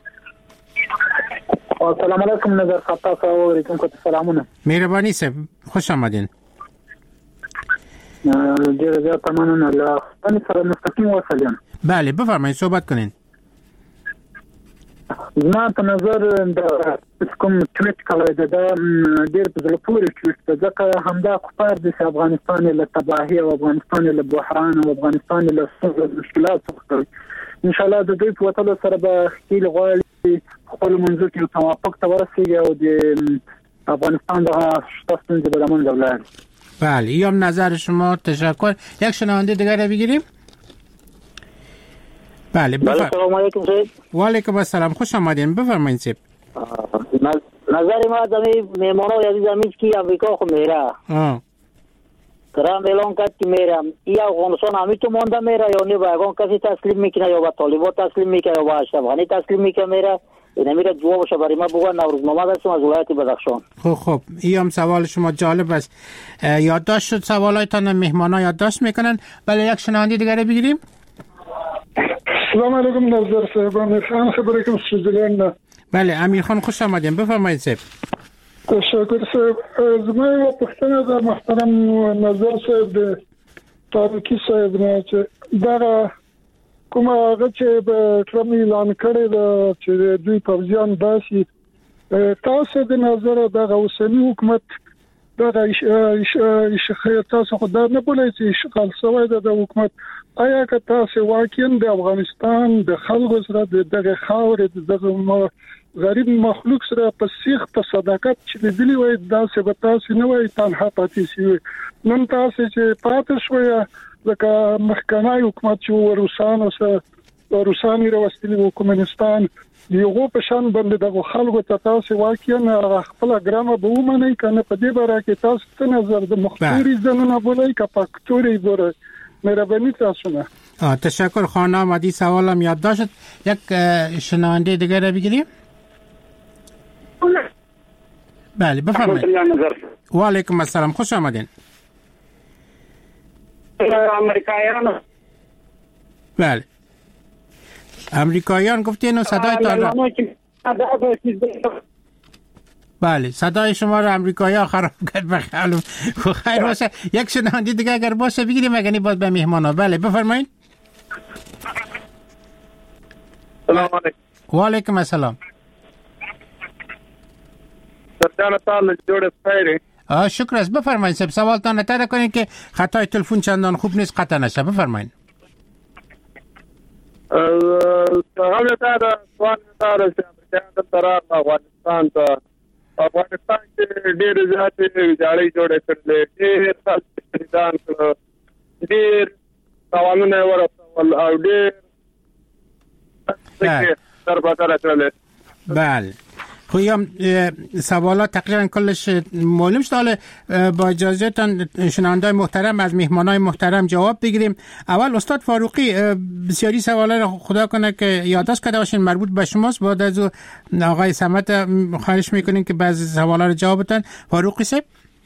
سلام علیکم نظر خطا و علیکم کت سلامونه. مهربانی سب، خوش آمدین. ډیر زیات مننه. له خپل سره مستقیم وصلیم. بله بفرمایید صحبت کنین. زما په نظر د کوم ټویټ کولای دا ډیر په زړه پورې ټویټ ده، ځکه همدا کفار د افغانستان له تباهي او افغانستان له بحران او افغانستان له مشکلات څخه ان شاء الله د دوی په وټلو سره به خپل غواړي خپل منځ کې توافق ته ورسیږي او د افغانستان د شتاستون د بلمن دولت. بله یام نظر شما. تشکر. یک شنونده دیگر رو بگیریم. بله بفرمایید. سلام علیکم سید. و علیکم السلام، خوش آمدین. بفرمایید سید. نظر ما دمی مهمانو عزیز امید کی امریکا خو میره. اه. ترام اعلان کرد که میرم. یا افغانستان همیتو مونده میره یا نه به اگان کسی تسلیم میکنه یا به طالبان تسلیم میکنه یا به اشرف غنی تسلیم میکنه میره. این میره جوابش برای ما بگو. نوروز محمد هستم از ولایت بدخشان. خب خب این هم سوال شما جالب است. یادداشت شد سوالایتان مهمانا یادداشت میکنن. بله یک شنونده دیگه بگیریم. سلام علیکم نظر صاحب. امیر خان خبر کوم سویزرلند. بله امیر خان خوش آمدین. بفرمایید صاحب. تشکر صاحب. زما یو پوښتنه ده محترم نظر صاحب د تاریخي صاحب نه چې دا کومه هغه چې به ټرمپ اعلان کړی دا چې دوی پوځیان باسي، تاسو د نظر د اوسنی حکومت دا اشغال تاسو خو دا نه بولئ چې اشغال شوی د حکومت، آیا که تاسو واقعا د افغانستان د خلکو سره دغه خاورې دغه غریب مخلوق سره په سیخ په صداقت چې لیدلی وای دا څه به تاسو نه وای تنها پاتې شي. نن تاسو چې پاتې شوی لکه مخکنی حکومت چې روسانو سره روسانی راوستلی و کومنستان یو په شان باندې د خلکو ته تاسو واقعا خپل ګرامه به ومنئ کنه په دې باره کې تاسو څه نظر د مختوري ځنونه بولئ که پاکتوري بوره مهربانی تاسو نه. تشکر خانم. مدی سوالم یادداشت. یک شنونده دیگه رو بگیریم. بله بفرمایید. و علیکم السلام، خوش آمدین. امریکایان. بله امریکایان گفتین و صدای تا بله صدای شما رو امریکایی‌ها خراب کرد. بخیر خیر باشه. یک شنونده دیگه اگر باشه بگیریم اگر نه باز به مهمانا. بله بفرمایید. سلام علیکم. و علیکم السلام. سرجان تعالی جوړ خیر. آ شکر است. بفرمایید سب سوالتان اتاره کنید که خطای تلفن چندان خوب نیست قطع نشه. بفرمایید. هغه تا دا سوال تاره چې د طرف افغانستان ته افغانستان کې ډېر زیات ویجاړي جوړې کړلې، ډېر تاسیدان کړ، ډېر سوالونه ورسول او ډېر څه تر بازار کړل. بله خویم سوالات تقریبا کلش معلوم شد. حالا با اجازهتان شنونده‌های محترم از مهمانای محترم جواب بگیریم. اول استاد فاروقی بسیاری سوالا رو خدا کنه که یادداشت کرده باشین مربوط به شماست. بعد از آقای صمت خواهش میکنیم که بعضی سوالا رو جواب بدن. فاروقی صاحب.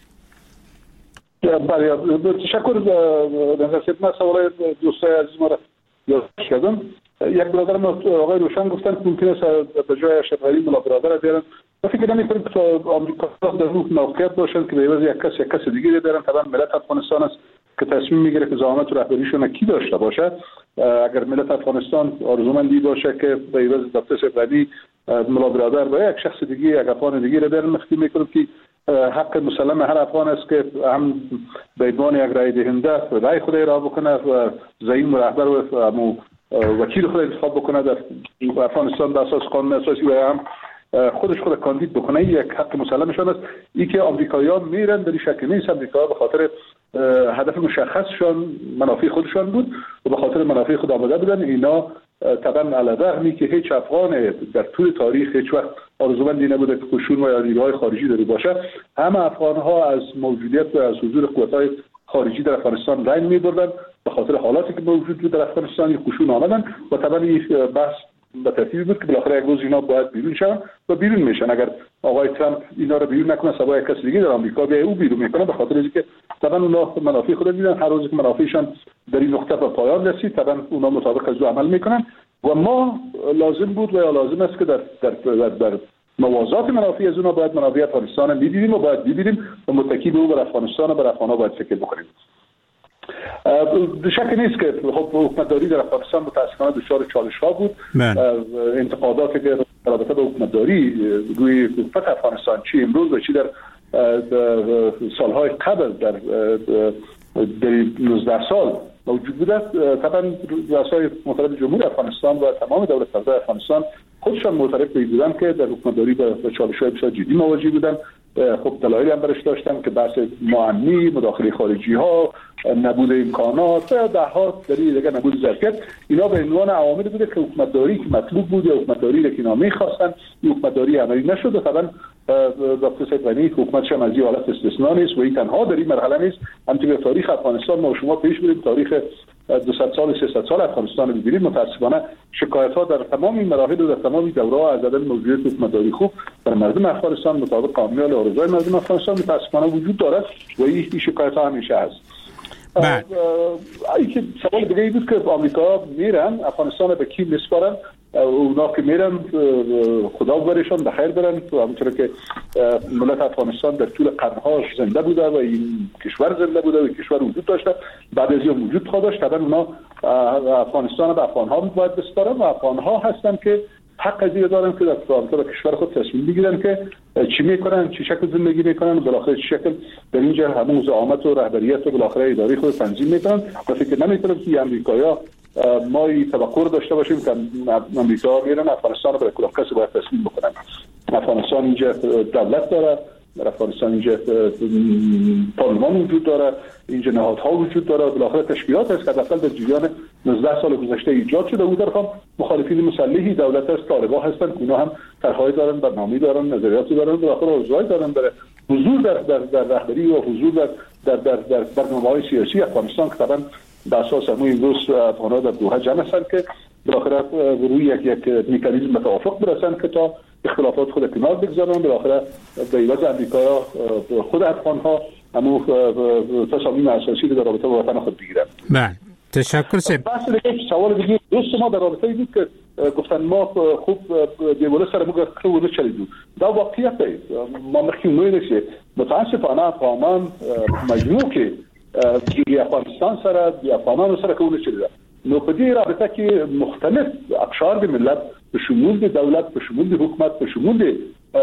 بله تشکر. نظر خدمت سوالای دوستای عزیز ما را یادداشت کردم. یک برادر ما آقای روشن گفتن که ممکن است به جای اشرف غنی ملا برادر بیارن. ما فکر نمی کنیم که آمریکا در روح موقعیت باشن که به عوض یک کس یک کس دیگه بیارن. طبعا ملت افغانستان است که تصمیم میگیره که زعامت و رهبریشون کی داشته باشه. اگر ملت افغانستان آرزومندی باشه که به عوض دکتر اشرف غنی ملا برادر و یک شخص دیگه یک افغان دیگه رو بیارن، مخفی میکنیم که حق مسلم هر افغان است که هم به عنوان یک رای دهنده رای خود را بکنه و زعیم و رهبر و وکیل خود انتخاب بکنه در افغانستان به اساس قانون اساسی و هم خودش خود کاندید بکنه. یک حق مسلمشان است. این که آمریکایی‌ها میرن در این شکل نیست. آمریکا به خاطر هدف مشخصشان منافع خودشان بود و به خاطر منافع خود آمده بودن. اینا طبعا علیرغمی که هیچ افغان در طول تاریخ هیچ وقت آرزومندی نبوده که قشون و یا نیروهای خارجی داری باشه، همه افغان‌ها از موجودیت و از حضور قوت‌های خارجی در افغانستان رنج می‌بردن. به خاطر حالاتی که موجود بود در افغانستان قشون آمدن و طبعا این بحث به ترتیبی بود که بالاخره یک روز اینا باید بیرون شون و بیرون میشن. اگر آقای ترامپ اینا رو بیرون نکنه سبا یک کس دیگه در آمریکا بیای او بیرون میکنه، به خاطر اینکه طبعا اونا منافع خود میدن. هر روز که منافعشان در این نقطه به پایان رسید طبعا اونا مطابق از او عمل میکنن و ما لازم بود و یا لازم است که در در در, در موازات منافع از اونا باید منافع افغانستان میدیدیم و باید ببینیم و متکی به او بر افغانستان و بر افغان‌ها باید فکر بکنیم. شک نیست که خب حکومتداری در افغانستان متاسفانه دچار چالش ها بود. انتقاداتی که در رابطه با حکومتداری روی حکومت افغانستان چی امروز و چی در سالهای قبل در نوزده سال موجود بود است، طبعا رؤسای محترم جمهوری افغانستان و تمام دولت مردان افغانستان خودشان معترف بودن که در حکومتداری با چالش‌های بسیار جدی مواجه بودن. خب دلایلی هم برش داشتن که بحث معمی، مداخله خارجی ها، نبود امکانات و ده ها دلیل دیگه، نبود ظرفیت، اینا به عنوان عواملی بوده که حکومتداری که مطلوب بود یا حکومتداری که اینا می‌خواستن حکومتداری عملی نشد. و طبعا دکتر سید غنی حکومتش هم از این حالت استثنا نیست و این تنها در این مرحله نیست. همچنین تاریخ افغانستان ما و شما پیش بریم، تاریخ دویست سال سیصد سال افغانستان رو ببینید، متاسفانه شکایت‌ها در تمام این مراحل و در تمام دوره‌ها از عدم موجودیت حکومتداری خوب در مردم افغانستان مطابق قانون و آرزوهای مردم افغانستان متاسفانه وجود دارد و این شکایت‌ها همیشه هست. بعد اینکه سوال دیگه بود که آمریکا میرن افغانستان رو به کی میسپارن؟ اونا که میرن خدا برشان بخیر برن. همونطور که ملت افغانستان در طول قرنها زنده بوده و این کشور زنده بوده و کشور وجود داشته، بعد از این وجود خواهد داشت. طبعا اونا افغانستان به افغانها باید بسپارن و افغانها هستن که حق از این دارن که در رابطه با کشور خود تصمیم بگیرن که چی میکنن، چه شکل زندگی میکنن، بالاخره چه شکل در اینجا همون زعامت و رهبریت و بالاخره اداری خود تنظیم میکنن. و فکر نمیکنم که امریکایی‌ها ما این توقع داشته باشیم که امریکا میرن افغانستان رو برای کسی باید تسلیم بکنن. افغانستان اینجا دولت داره، در افغانستان اینجا پارلمان وجود داره، اینجا نهادها وجود داره، بالاخره تشکیلات هست که حداقل در جریان نوزده سال گذشته ایجاد شده بود. هم مخالفین مسلحی دولت است، طالبان هستن، اینا هم طرح‌های دارن، برنامه‌ای دارن، نظریاتی دارن، بالاخره آرزوهایی دارن برای حضور در در در رهبری و حضور در در در, در برنامه‌های سیاسی افغانستان که طبعا به اساس همون امروز افغان‌ها در دوحه جمع هستند که بالاخره روی یک یک مکانیزم توافق برسن که تا اختلافات خود کنار بگذارن. بالاخره به عوض امریکا خود افغان‌ها همون تصامیم اساسی در رابطه با وطن خود بگیرن. بله تشکر سید. بحث دیگه سوال دیگه دوست ما در رابطه بود که گفتن ما خوب دیوله سر موږ خو نه چلیدو. دا واقعیت دی. ما مخکې نوې نشي متاسفانه افغانان مجموع کې د افغانستان سره د افغانانو سره کوونه چلیدل. نو په دې رابطه کې مختلف اقشار د ملت په شمول د دولت، په شمول د حکومت، په شمول د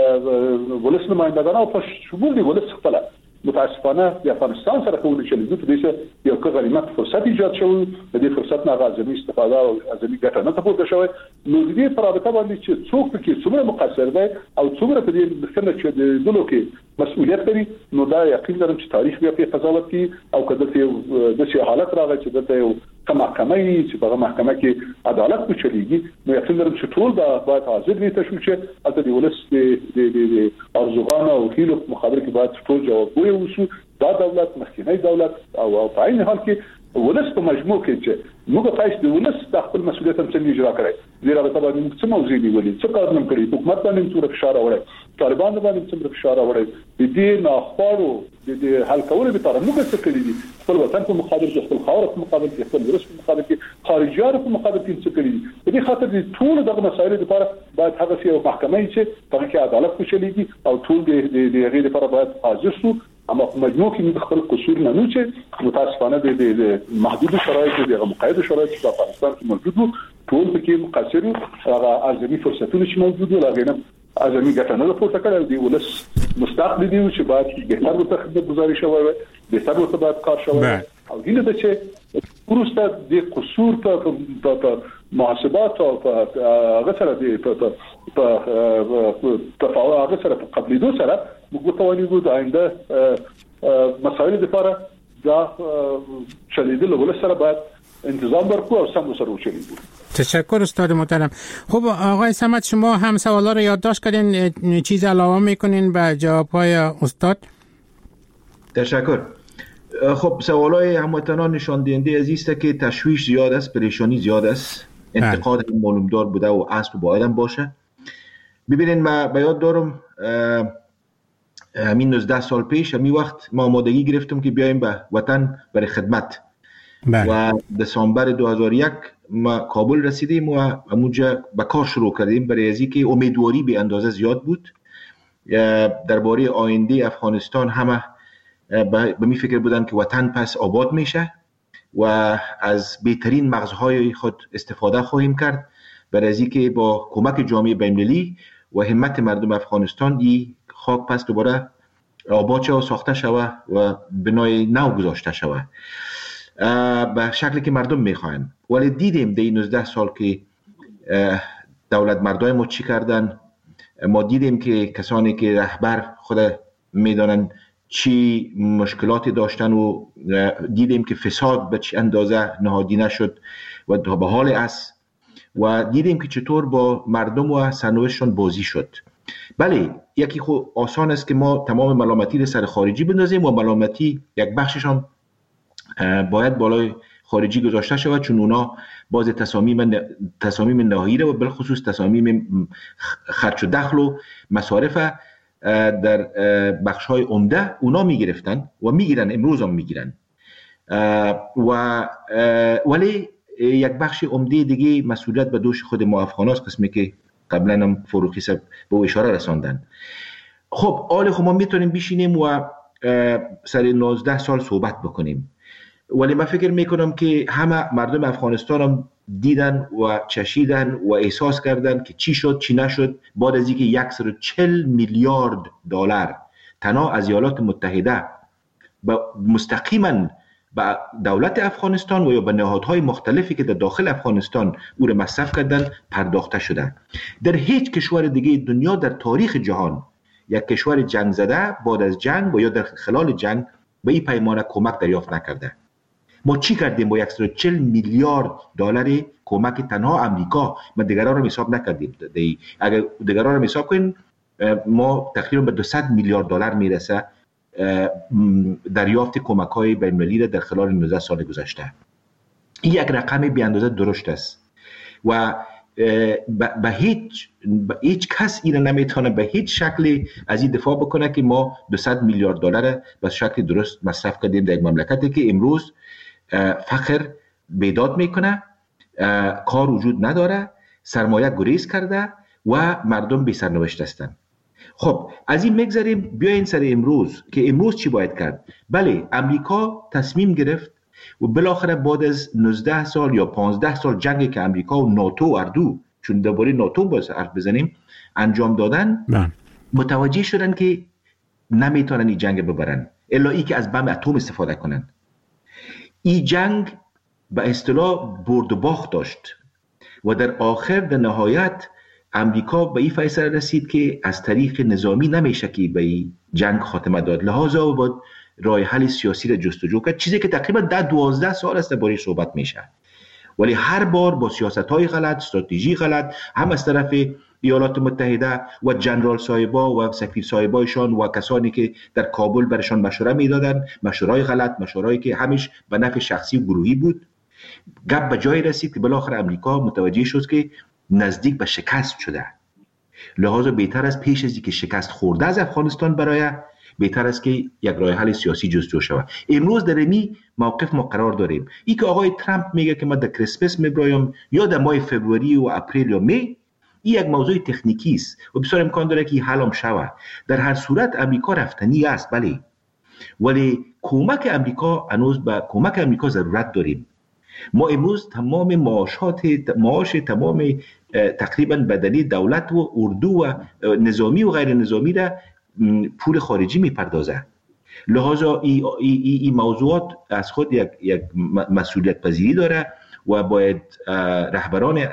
ولس نمایندگان او په شمول د ولس خپل متاسفانه د افغانستان سره کوونه چلیدو. په دې سره یو غنیمت فرصت ایجاد شو، د دې فرصت نه غازمي استفاده او ازمي ګټه نه تپورته شوی. نو د دې په رابطه باندې چې څوک پکې څومره مقصر دی او څومره په دې څنګه چې د دلو کې مسؤلیت لري، نو دا یقین لرم چې تاریخ بیا په قضاوت کوي او کله چې د شي حالت راغی چې دته یو محکمه ای چې په محکمه کې عدالت وچلیږي، نو یقین لرم چې ټول دا باید حاضر وي ته چې البته د ولس د ارزوغان او هیلو مخابر کې باید ټول جوابګوی وشو. دا دولت مخکینی دولت او په عین حال کې ولس په مجموع کې چې موږ تاسو د ولس د خپل مسؤلیت هم څنګه اجرا کړی، زیرا په باندې موږ څه موضوع نیولې، څه کار نم کړی، حکومت باندې څومره فشار راوړی، طالبان باندې څومره فشار راوړی، د دې ناخوارو د دې حل کولو لپاره موږ څه کړی دي، خپل وطن په مقابل کې، خپل خاور په مقابل کې، خپل ولس په مقابل کې، خارجيانو په مقابل کې څه کړی دي. په دې خاطر د ټول دغه مسایلو لپاره باید هغه یو محکمه چې په کې عدالت وشلېږي او ټول د هغې لپاره باید حاضر شو. اما په مجموع کې موږ خپل قصور نه نو چې متاسفانه د محدود شرایط د مقید شرایط په افغانستان کې موجود وو، ټول پکې مقصر او هغه ازمي فرصتونه چې موجود وو هغه نه ازمي ګټه نه پورته کړل. دی ولس مستقل دی چې باید بهتر ورته خدمت گزارش شوی، بهتر ورته باید کار شوی او هیله ده چې پروسته د قصور په محاسبات او په هغه سره د په تفاوض هغه سره په قبلېدو سره موږ توانیږو د آینده مسایل لپاره دا چلیدل ولس سره باید انتظام برکو او سم سره وچلیدو. تشکر استاد محترم. خب آقای صمد شما هم سوالا رو یادداشت کردین، چیز علاوه میکنین به جوابهای استاد؟ تشکر. خب سوالای هموطنان نشان دهنده از است که تشویش زیاد است، پریشانی زیاد است، انتقاد معلومدار بوده و اصل باید هم باشه. ببینین ما به یاد دارم همین نوزده سال پیش همین وقت ما آمادگی گرفتم که بیایم به وطن برای خدمت بله. و دسامبر دو هزار و یک ما کابل رسیدیم و همونجا به کار شروع کردیم برای از اینکه امیدواری به اندازه زیاد بود درباره آینده افغانستان. همه به می فکر بودن که وطن پس آباد میشه و از بهترین مغزهای خود استفاده خواهیم کرد برای از اینکه با کمک جامعه بین‌المللی و همت مردم افغانستان این خاک پس دوباره آباد شود و ساخته شود و بنای نو گذاشته شود به شکلی که مردم میخواین. ولی دیدیم در این نوزده سال که دولت مردای ما چی کردن. ما دیدیم که کسانی که رهبر خود میدانن چی مشکلاتی داشتن و دیدیم که فساد به چه اندازه نهادینه شد و به حال است و دیدیم که چطور با مردم و سرنوشتشان بازی شد. بله یکی خو آسان است که ما تمام ملامتی را سر خارجی بندازیم و ملامتی یک بخششان باید بالای خارجی گذاشته شود چون اونا باز تصامیم تصامیم نهایی را و بالخصوص تصامیم خرج و دخل و مصارف در بخش‌های عمده اونا میگرفتن و میگیرن، امروز هم میگیرن و ولی یک بخش عمده دیگه مسئولیت به دوش خود ما افغاناست، قسمی که قبلا هم فروخی صاحب به اشاره رساندن. خب آل خب ما میتونیم بشینیم و سر نوزده سال صحبت بکنیم ولی من فکر میکنم که همه مردم افغانستان هم دیدن و چشیدن و احساس کردن که چی شد چی نشد بعد از اینکه صد و چهل میلیارد دلار تنها از ایالات متحده مستقیما به دولت افغانستان و یا به نهادهای مختلفی که در داخل افغانستان او را مصرف کردن پرداخته شده. در هیچ کشور دیگه دنیا در تاریخ جهان یک کشور جنگ زده بعد از جنگ و یا در خلال جنگ به این پیمانه کمک دریافت نکرده. ما چی کردیم با صد و چهل میلیارد دلار کمک تنها امریکا؟ ما دیگران رو حساب نکردیم. اگر دیگران رو حساب کنیم ما تقریبا به دویست میلیارد دلار میرسه دریافت کمک‌های بین‌المللی در خلال نوزده سال گذشته. این یک رقم بی اندازه درشت است و به هیچ به هیچ کس این نمیتونه به هیچ شکلی از این دفاع بکنه که ما دویست میلیارد دلار به شکل درست مصرف کردیم در یک مملکتی که امروز فقر بیداد میکنه، کار وجود نداره، سرمایه گریز کرده و مردم بی سرنوشت هستند. خب از این میگذاریم بیاین سر امروز که امروز چی باید کرد. بله امریکا تصمیم گرفت و بالاخره بعد از نوزده سال یا پانزده سال جنگی که امریکا و ناتو و اردو چون درباره ناتو باید حرف بزنیم انجام دادن من. متوجه شدن که نمیتونن این جنگ ببرن الا ای که از بم اتم استفاده کنن. این جنگ به اصطلاح برد و باخت داشت و در آخر در نهایت امریکا به این فیصله رسید که از طریق نظامی نمیشه که به این جنگ خاتمه داد، لحاظا باید راه حل سیاسی را جستجو کرد، چیزی که تقریبا ده دوازده سال است درباره صحبت میشه ولی هر بار با سیاست‌های غلط، استراتژی غلط، هم از طرف ایالات متحده و جنرال صاحبا و سفیر صاحبایشان و کسانی که در کابل برشان مشوره میدادن، مشوره‌های غلط، مشوره‌ای که همیش به نفع شخصی و گروهی بود. گپ به جای رسید که بالاخره امریکا متوجه شد که نزدیک به شکست شده، لحاظا بهتر است پیش از اینکه شکست خورده از افغانستان برای بهتر است که یک راه حل سیاسی جستجو شود. امروز در این موقف ما قرار داریم. ای که آقای ترامپ میگه که ما در کریسمس میبرایم یا در ماه فوریه و اپریل یا می، این یک موضوع تکنیکی است و بسیار امکان داره که حل هم شود. در هر صورت امریکا رفتنی است بله، ولی کمک امریکا هنوز به کمک امریکا ضرورت داریم. ما امروز تمام معاشات معاش تمام تقریبا بدنی دولت و اردو و نظامی و غیر نظامی را پول خارجی میپردازه. لحاظا این ای ای موضوعات از خود یک یک مسئولیت پذیری داره و باید رهبران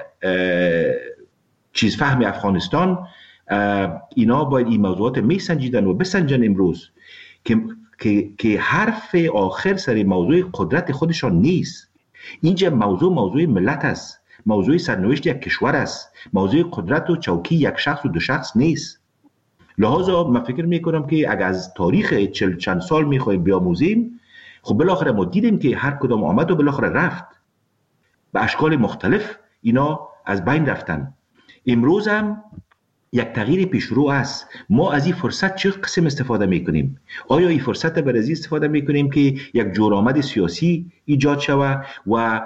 چیز فهم افغانستان اینا باید این موضوعات میسنجیدن و بسنجن امروز که که که حرف آخر سر موضوع قدرت خودشان نیست. اینجا موضوع موضوع ملت است، موضوع سرنوشت یک کشور است، موضوع قدرت و چوکی یک شخص و دو شخص نیست. لحاظا من فکر میکنم که اگر از تاریخ چل چند سال میخوایم بیاموزیم، خب بالاخره ما دیدیم که هر کدام آمد و بالاخره رفت به اشکال مختلف، اینا از بین رفتن. امروز هم یک تغییر پیشرو است. ما از این فرصت چه قسم استفاده میکنیم؟ آیا این فرصت بر از استفاده میکنیم که یک جورآمد سیاسی ایجاد شود و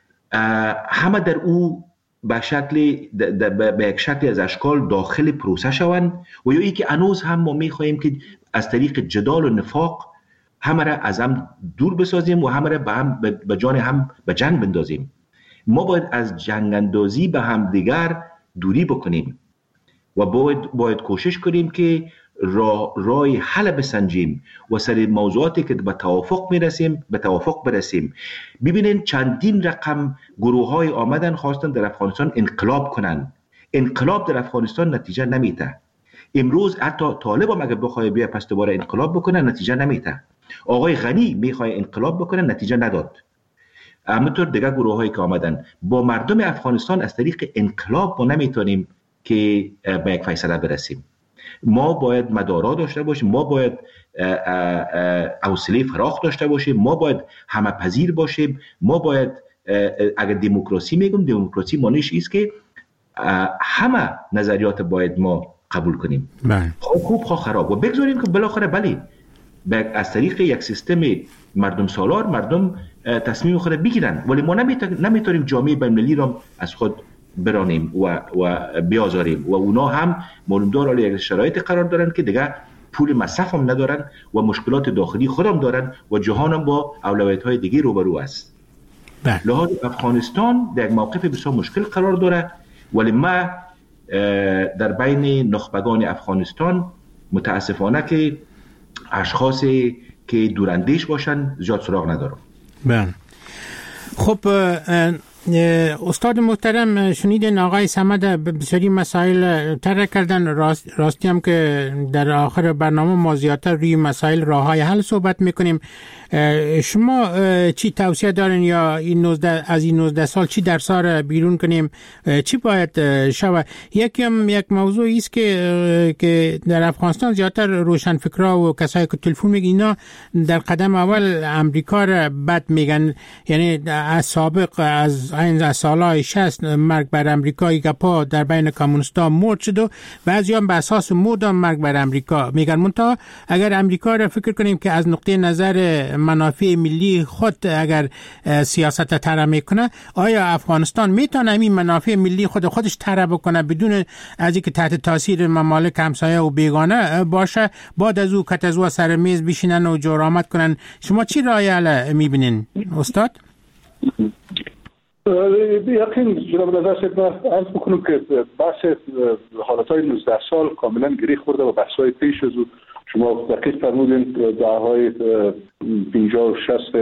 همه در او به شکل به یک شکل از اشکال داخل پروسه شوند، و یا ای که هنوز هم ما میخواهیم که از طریق جدال و نفاق همه را از هم دور بسازیم و همه را به هم به جان هم به جنگ بندازیم. ما باید از جنگ اندازی به هم دیگر دوری بکنیم و باید باید کوشش کنیم که راه راه حل بسنجیم و سر موضوعاتی که به توافق میرسیم به توافق برسیم. ببینید چندین رقم گروه های آمدن خواستن در افغانستان انقلاب کنن. انقلاب در افغانستان نتیجه نمیده. امروز حتی طالب هم اگه بخواه بیا پس دوباره انقلاب بکنه نتیجه نمیده. آقای غنی میخواه انقلاب بکنه نتیجه نداد. همینطور دیگه گروه هایی که آمدن. با مردم افغانستان از طریق انقلاب ما نمیتونیم که به یک فیصله برسیم. ما باید مدارا داشته باشیم، ما باید حوصله فراخ داشته باشیم، ما باید همه پذیر باشیم، ما باید اگر دموکراسی میگم دموکراسی معنیش است که همه نظریات باید ما قبول کنیم. بله. خوب خواه خراب و بگذاریم که بالاخره بله از طریق یک سیستم مردم سالار مردم تصمیم خود بگیرن، ولی ما نمیتونیم جامعه بین‌المللی را از خود برانیم و و بیازاریم و اونا هم معلومدار علی یک شرایط قرار دارن که دیگه پول مصرف هم ندارن و مشکلات داخلی خودم دارن و جهان هم با اولویت‌های دیگه روبرو است. لحاظ افغانستان در یک موقف بسیار مشکل قرار داره، ولی ما در بین نخبگان افغانستان متاسفانه که اشخاصی که دوراندیش باشن زیاد سراغ ندارم. بله. خب استاد محترم شنیدین آقای صمد بسیاری مسائل طرح کردن. راست راستی هم که در آخر برنامه ما زیادتر روی مسائل راه‌های حل صحبت میکنیم. شما چی توصیه دارین یا این نوزده از این نوزده سال چی درس‌ها بیرون کنیم، چی باید شود؟ یکی هم یک موضوع است که که در افغانستان زیادتر روشنفکرا و کسایی که تلفن میگن اینا در قدم اول امریکا را بد میگن، یعنی از سابق از این سالهای شصت مرگ بر امریکایی که پا در بین کمونیستا مرد شد و بعضی هم به اساس مود مرگ بر امریکا میگن. منتها اگر امریکا را فکر کنیم که از نقطه نظر منافع ملی خود اگر سیاست طرح میکنه، آیا افغانستان میتونه این منافع ملی خود خودش طرح بکنه بدون از اینکه تحت تاثیر ممالک همسایه و بیگانه باشه، بعد از او کت از او سر میز بشینن و جرأت کنن؟ شما چی رأی میبینین استاد؟ یقین جناب نظر صاحب عرض بکنم که بحث حالتهای نوزده سال کاملا گره خورده و بحث‌های پیش از او شما دقیق فرمودین دههای پنجاه و شصت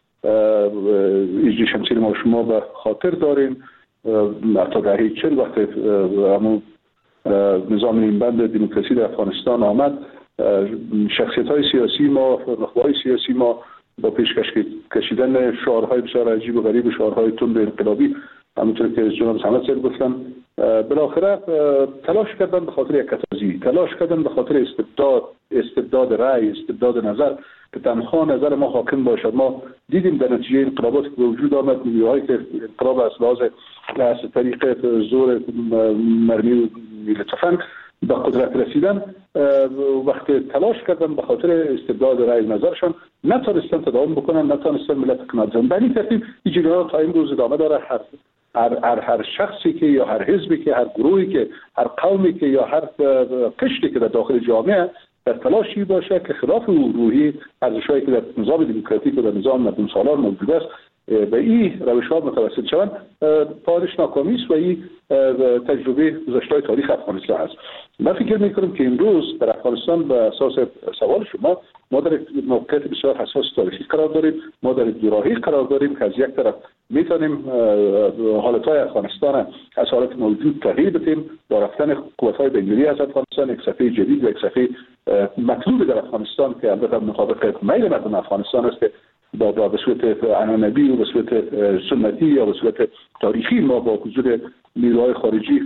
هجری شمسی ما شما به خاطر دارین، حتی دهه چل وقت همون نظام نیمبند دموکراسی در افغانستان آمد، شخصیت‌های سیاسی ما، نخبه‌های سیاسی ما با پیشکش کشیدن شعارهای بسیار عجیب و غریب، شعارهای تند انقلابی، همونطور که جناب صمد صاحب گفتن، بالاخره تلاش کردن به خاطر یک کتازی، تلاش کردن به خاطر استبداد، استبداد رأی، استبداد نظر که تنها نظر ما حاکم باشد. ما دیدیم در نتیجه انقلاباتی که به وجود آمد، نیروهایی که انقلاب از لحاظ از طریق زور مرمی و میل تفنگ به قدرت رسیدن، وقتی تلاش کردن به خاطر استبداد رأی نظرشان نتونستن تداوم بکنن، نتونستن ملت اقناع کنن. به این ترتیب این جریان تا امروز ادامه داره. هر هر هر هر شخصی که یا هر حزبی که هر گروهی که هر قومی که یا هر قشری که در داخل جامعه در تلاشی باشه که خلاف روحی ارزش‌هایی که در نظام دموکراتیک و در نظام مردم سالار موجود است به این روش‌ها متوسل شوند، پادش ناکامی است و این تجربه گذشته تاریخ افغانستان است. من فکر می‌کنم که امروز در افغانستان به اساس سوال شما ما در موقعیت بسیار حساس تاریخی قرار داریم، ما در دوراهی قرار داریم که از یک طرف میتونیم حالتهای افغانستان از حالت موجود تغییر بدیم با رفتن قوت‌های بین‌المللی از افغانستان، یک صفحه جدید و یک صفحه مطلوب در افغانستان که البته مطابق میل مردم افغانستان است که با با به صورت عنعنوی و به صورت سنتی یا به صورت تاریخی ما با حضور نیروهای خارجی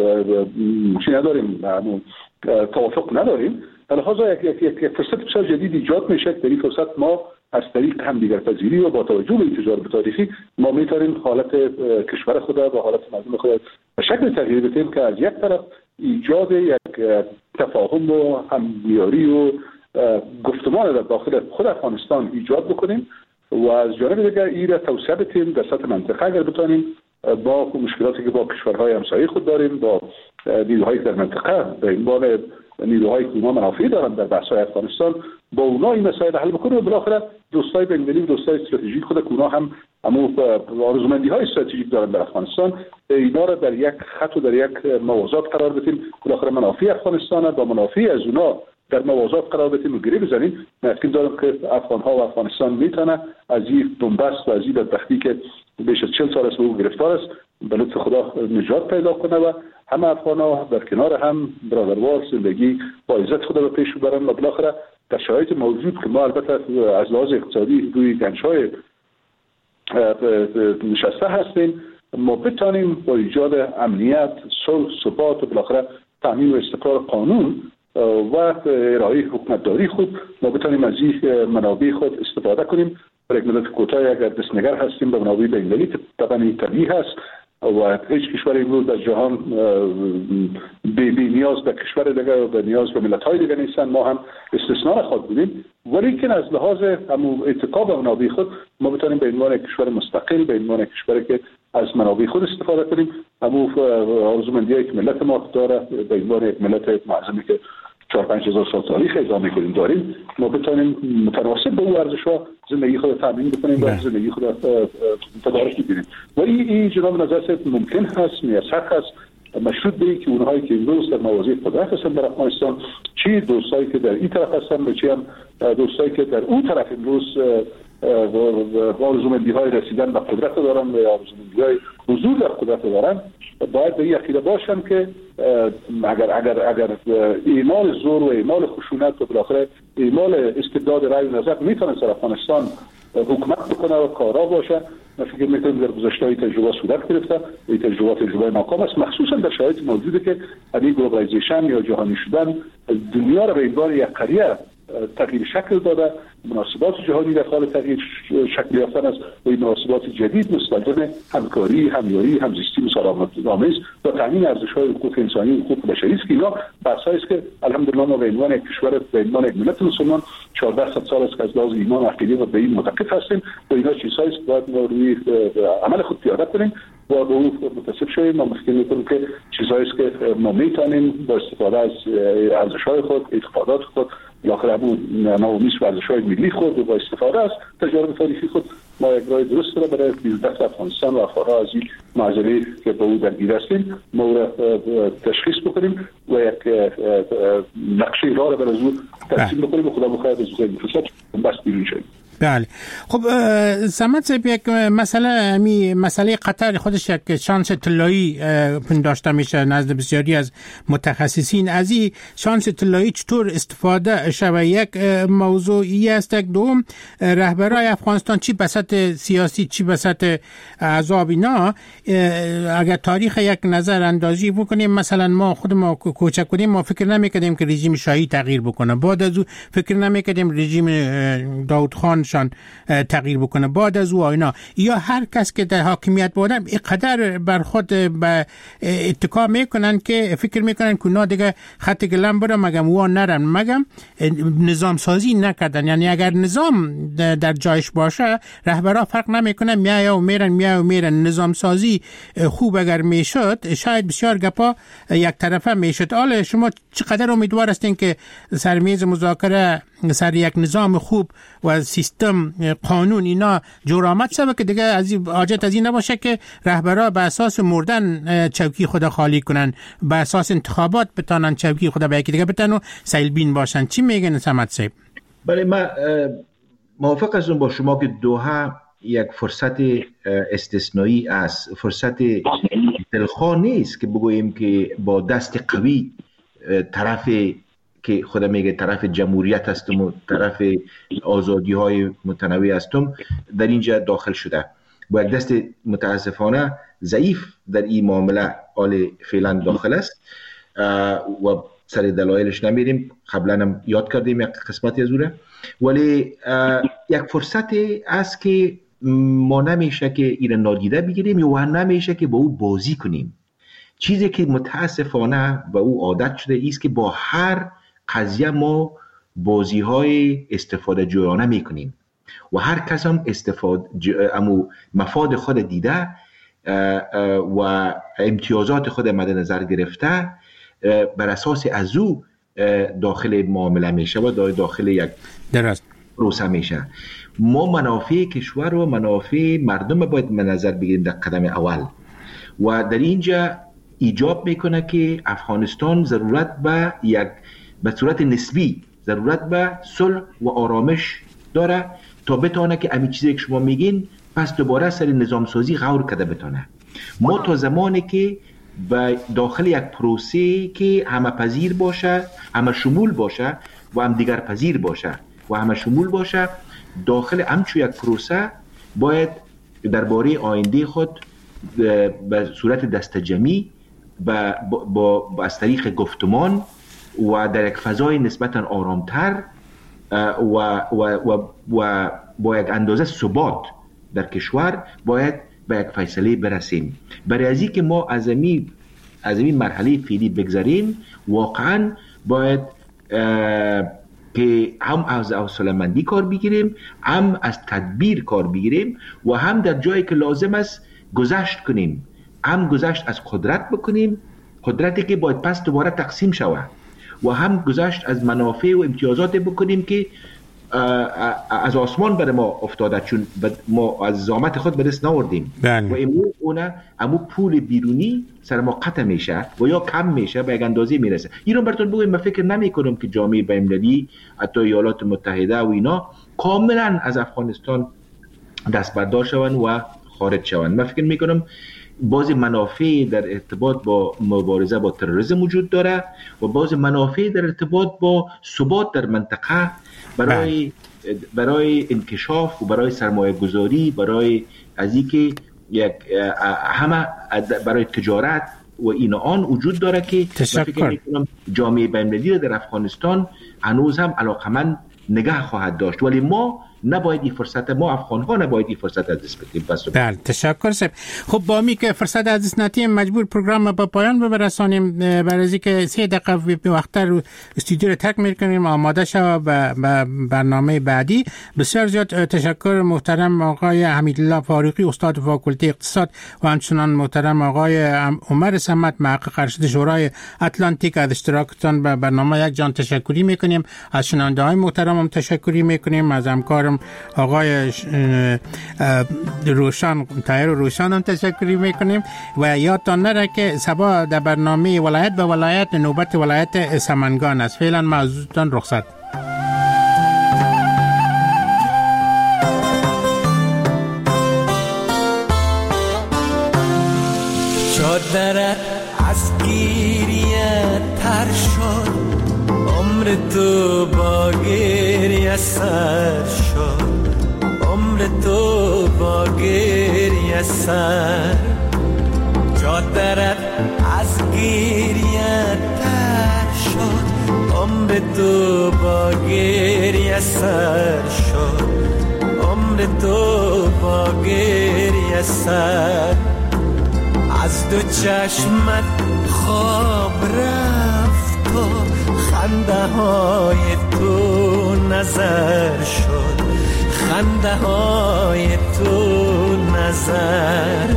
چی نداریم، توافق نداریم. در لحاظ یک یک فرصت بسیار جدید ایجاد میشه. در این فرصت ما از طریق همدیگرپذیری و با توجه به این تجارب تاریخی ما میتونیم حالت کشور خود و حالت مردم خود به شکل تغییر بدیم که از یک طرف ایجاد یک تفاهم و هم‌نیاری و گفتمان در داخل خود افغانستان ایجاد بکنیم و از جانب دیگر این را توسعه بدیم در سطح منطقه اگر بتونیم با مشکلاتی که با کشورهای همسایه خود داریم، با نیروهایی در منطقه به عنوان نیروهایی که اونا منافع دارن در بحث‌های افغانستان با اونا این مسائل حل بکنه و بالاخره دوستای بین‌المللی و دوستای استراتژیک خود اونا هم اما آرزومندی‌های استراتژیک دارن در افغانستان، اینا را در یک خط و در یک موازات قرار بدیم. بالاخره منافع افغانستان با منافع از اونا در موازات قرار بدیم و گره بزنیم. من فکر دارم که افغان‌ها و افغانستان میتونه از این بنبست و از این بدبختی که بیش از چهل سال است به او گرفتار است به لطف خدا نجات پیدا کنه و همه افغان‌ها در کنار هم برادروار زندگی با عزت خود رو پیش ببرن و بالاخره در شرایط موجود که ما البته از لحاظ اقتصادی روی گنج‌های نشسته هستیم، ما بتانیم با ایجاد امنیت، صلح، ثبات و بالاخره تامین و استقرار قانون و ارائه حکومتداری خود ما بتانیم از این منابع خود استفاده کنیم. برای ملت کوتاه اگر دستنگر هستیم به منابع بین‌المللی که طبعا طبیعی هست و هیچ کشور امروز در جهان بی, بی نیاز به کشور دیگر و به نیاز به ملت‌های دیگر نیستن، ما هم استثناء خود بودیم، ولی که از لحاظ اتکا به منابع خود ما بتانیم به عنوان کشور مستقل، به عنوان کشوری که از منابع خود استفاده کنیم، اما آرزومندی‌هایی که ملت ما داره به عنوان یک ملت معظمی که چهار پنج هزار سال تاریخ ادامه کنیم داریم، ما بتانیم متناسب به اون ارزش‌ها زندگی خود تامین بکنیم و زندگی خود تدارک بگیریم. و این جناب نظر ممکن هست، میسر هست، مشروط به که اونهایی که امروز در مواضع قدرت هستن در افغانستان، چی دوستایی که در این طرف هستن و چی هم دوستایی که در اون طرف امروز آرزومندی‌های رسیدن به قدرت دارن و آرزومندی‌های حضور در قدرت دارن، باید به این عقیده باشن که اگر اگر اگر اعمال زور و اعمال خشونت و بالاخره اعمال استبداد رأی و نظر میتونه در افغانستان حکومت بکنه و کارا باشه. من فکر میکنم در گذشته های تجربه صورت گرفته، این تجربه تجربه ناکام است، مخصوصا در شرایط موجوده که این گلوبالایزیشن یا جهانی شدن دنیا را به عنوان یک قریه تغییر شکل داده، مناسبات جهانی در حال تغییر شکل یافتن است و این مناسبات جدید مستلزم همکاری، همیاری، همزیستی مسالمت‌آمیز و تامین ارزش‌های حقوق انسانی و حقوق بشری است که اینا بحثایی است که الحمدلله ما به عنوان یک کشور به عنوان یک ملت مسلمان چهارده سال است که از لحاظ ایمان و عقیده و به این معتقد هستیم و اینا چیزهایی است که باید ما روی عمل خود پیاده کنیم و به اون متصف شویم. ما فکر می‌کنیم که چیزهایی است که ما می‌تونیم با استفاده از ارزش‌های خود، اعتقادات خود یا خرابون نومیش ورزش‌های ملی خود و با استفاده از تجارب تاریخی خود ما یک راه درست را برای بیزدست افغانستان و افغان‌ها از این معضله که با او درگیر هستیم ما را تشخیص بکنیم و یک نقشه راه را برای او ترسیم بکنیم و خدا بخواهد از این فرصت بس بیرون شویم. بله. خب سمت صاحب یک مسئله می مسئله قطر خودش یک شانس طلایی پنداشته میشه نزد بسیاری از متخصصین. از این شانس طلایی چطور استفاده شود یک موضوعی است. یک دوم رهبرای افغانستان چی بساط سیاسی چی بساط عذاب اینا اگر تاریخ یک نظر اندازی بکنیم مثلا ما خود ما کوچک بودیم ما فکر نمیکردیم که رژیم شاهی تغییر بکنه، بعد از او فکر نمیکردیم رژیم داود خان شان تغییر بکنه، بعد از او اینا یا هر کس که در حاکمیت بودن اینقدر بر خود به اتکا میکنن که فکر میکنن که اونا دیگه خط گلم برم مگم وان نرن مگم نظام سازی نکردن. یعنی اگر نظام در جایش باشه رهبرا فرق نمیکنه میای و میرن میای و میرن. نظام سازی خوب اگر میشد شاید بسیار گپا یک طرفه میشد. حالا شما چقدر امیدوار هستین که سر میز مذاکره سر یک نظام خوب و سیستم قانون اینا جور آمد شود که دیگه از حاجت از این نباشه که رهبرا به اساس مردن چوکی خود خالی کنن، به اساس انتخابات بتانن چوکی خود به یکی دیگه بتانن و سیلبین باشن. چی میگن سمت صاحب؟ بله من موافق هستم با شما که دوحه یک فرصت استثنایی است، فرصت دلخواه نیست که بگوییم که با دست قوی طرف که خدا میگه طرف جمهوریت هستم و طرف آزادی های متنوع هستم در اینجا داخل شده. با یک دست متاسفانه ضعیف در این معامله آل فعلا داخل است و سر دلایلش نمیریم، قبلا هم یاد کردیم یک قسمتی از اون، ولی یک فرصت است که ما نمیشه که این نادیده بگیریم یا نمیشه که با او بازی کنیم. چیزی که متاسفانه با او عادت شده ایست که با هر قضیه ما بازی های استفاده جویانه میکنیم و هر کس هم استفاده امو مفاد خود دیده و امتیازات خود مد نظر گرفته بر اساس از او داخل معامله میشه و داخل یک درست پروسه میشه. ما منافع کشور و منافع مردم باید به نظر بگیریم در قدم اول و در اینجا ایجاب میکنه که افغانستان ضرورت به یک به صورت نسبی ضرورت به صلح و آرامش داره تا بتونه که همین چیزی که شما میگین پس دوباره سر نظام سازی غور کده بتونه. ما تا زمانی که به داخل یک پروسه که همه پذیر باشه، همه شمول باشه و هم دیگر پذیر باشه و همه شمول باشه، داخل همچو یک پروسه باید درباره آینده خود به صورت دست جمعی با, با, با از طریق گفتمان و در یک فضای نسبتا آرامتر و, و, و, و با یک اندازه ثبات در کشور باید به یک فیصله برسیم. برای ازی که ما از این از این مرحله فعلی بگذاریم واقعا باید که هم از حوصله‌مندی کار بگیریم، هم از تدبیر کار بگیریم و هم در جایی که لازم است گذشت کنیم، هم گذشت از قدرت بکنیم، قدرتی که باید پس دوباره تقسیم شود، و هم گذشت از منافع و امتیازات بکنیم که از آسمان بر ما افتاده، چون ما از زحمت خود به دست نآوردیم و امو اونه امو پول بیرونی سر ما قطع میشه و یا کم میشه به یک اندازه میرسه. اینو براتون بگم، من فکر نمی کنم که جامعه بین‌المللی حتی ایالات متحده و اینا کاملا از افغانستان دست بردار شوند و خارج شوند. من فکر میکنم بعضی منافع در ارتباط با مبارزه با تروریسم وجود داره و بعضی منافع در ارتباط با ثبات در منطقه برای برای انکشاف و برای سرمایه گذاری، برای از اینکه یک همه برای تجارت و این آن وجود داره که فکر می‌کنم جامعه بین‌المللی در افغانستان هنوز هم علاقمند نگاه خواهد داشت، ولی ما نباید این فرصت، ما افغان ها نباید این فرصت از دست بدیم. بله تشکر صاحب. خب با می که فرصت از دست ندیم مجبور پروگرام به پایان برسانیم، برای اینکه سه دقیقه وقت‌تر استودیو رو ترک می‌کنیم آماده شو به برنامه بعدی. بسیار زیاد تشکر محترم آقای حمیدالله فاروقی استاد فاکولته اقتصاد و همچنان محترم آقای عمر صمد محقق ارشد شورای اتلانتیک از اشتراکتان به برنامه یک جان تشکری می‌کنیم. از شنونده‌های محترم هم تشکری می‌کنیم، از همکارم آقای روشان طاهر روشان هم تشکری میکنیم و یادتان نره که صبح در برنامه ولایت به ولایت نوبت ولایت سمنگان است. فعلا ما ازتان رخصت. چادرت از گریه تر شد، عمر تو با گریه سر شد، عمر تو با گریه سر. چادرت از گریه تر شد، عمر تو با گریه سر شد، عمر تو با گریه سر. از دو چشمت خواب رفت و خنده های تو نظر شد، خنده های تو نظر.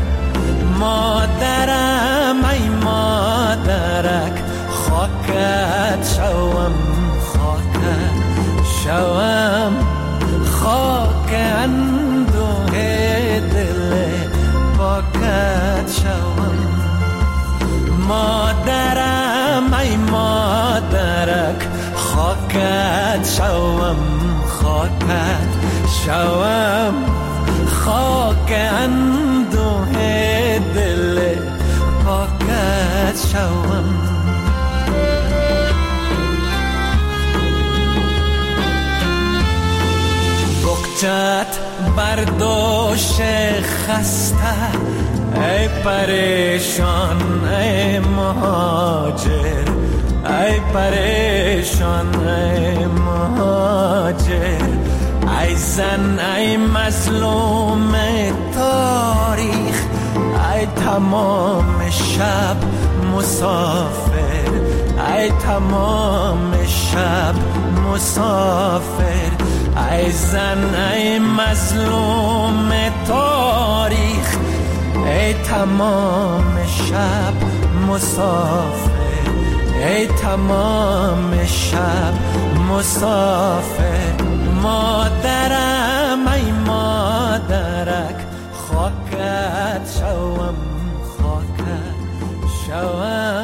مادرم ای مادرک خاکت شوم، خاکت شوم، خاک اندوه دل پاکت شوم. مادرم ای مادرک خاکت شوم، خاکت شوم، خاک اندوه دل پاکت شوم. بغچت برداشت خسته ای پریشان ای مهاجر، ای پریشان ای مهاجر. ای زن ای مظلوم تاریخ، ای تمام شب مسافر، ای تمام شب مسافر. ای زن ای مظلوم تاریخ، ای تمام شب مسافر، ای تمام شب مسافر مادرم ای مادرک خاکت شوم خاکت شوم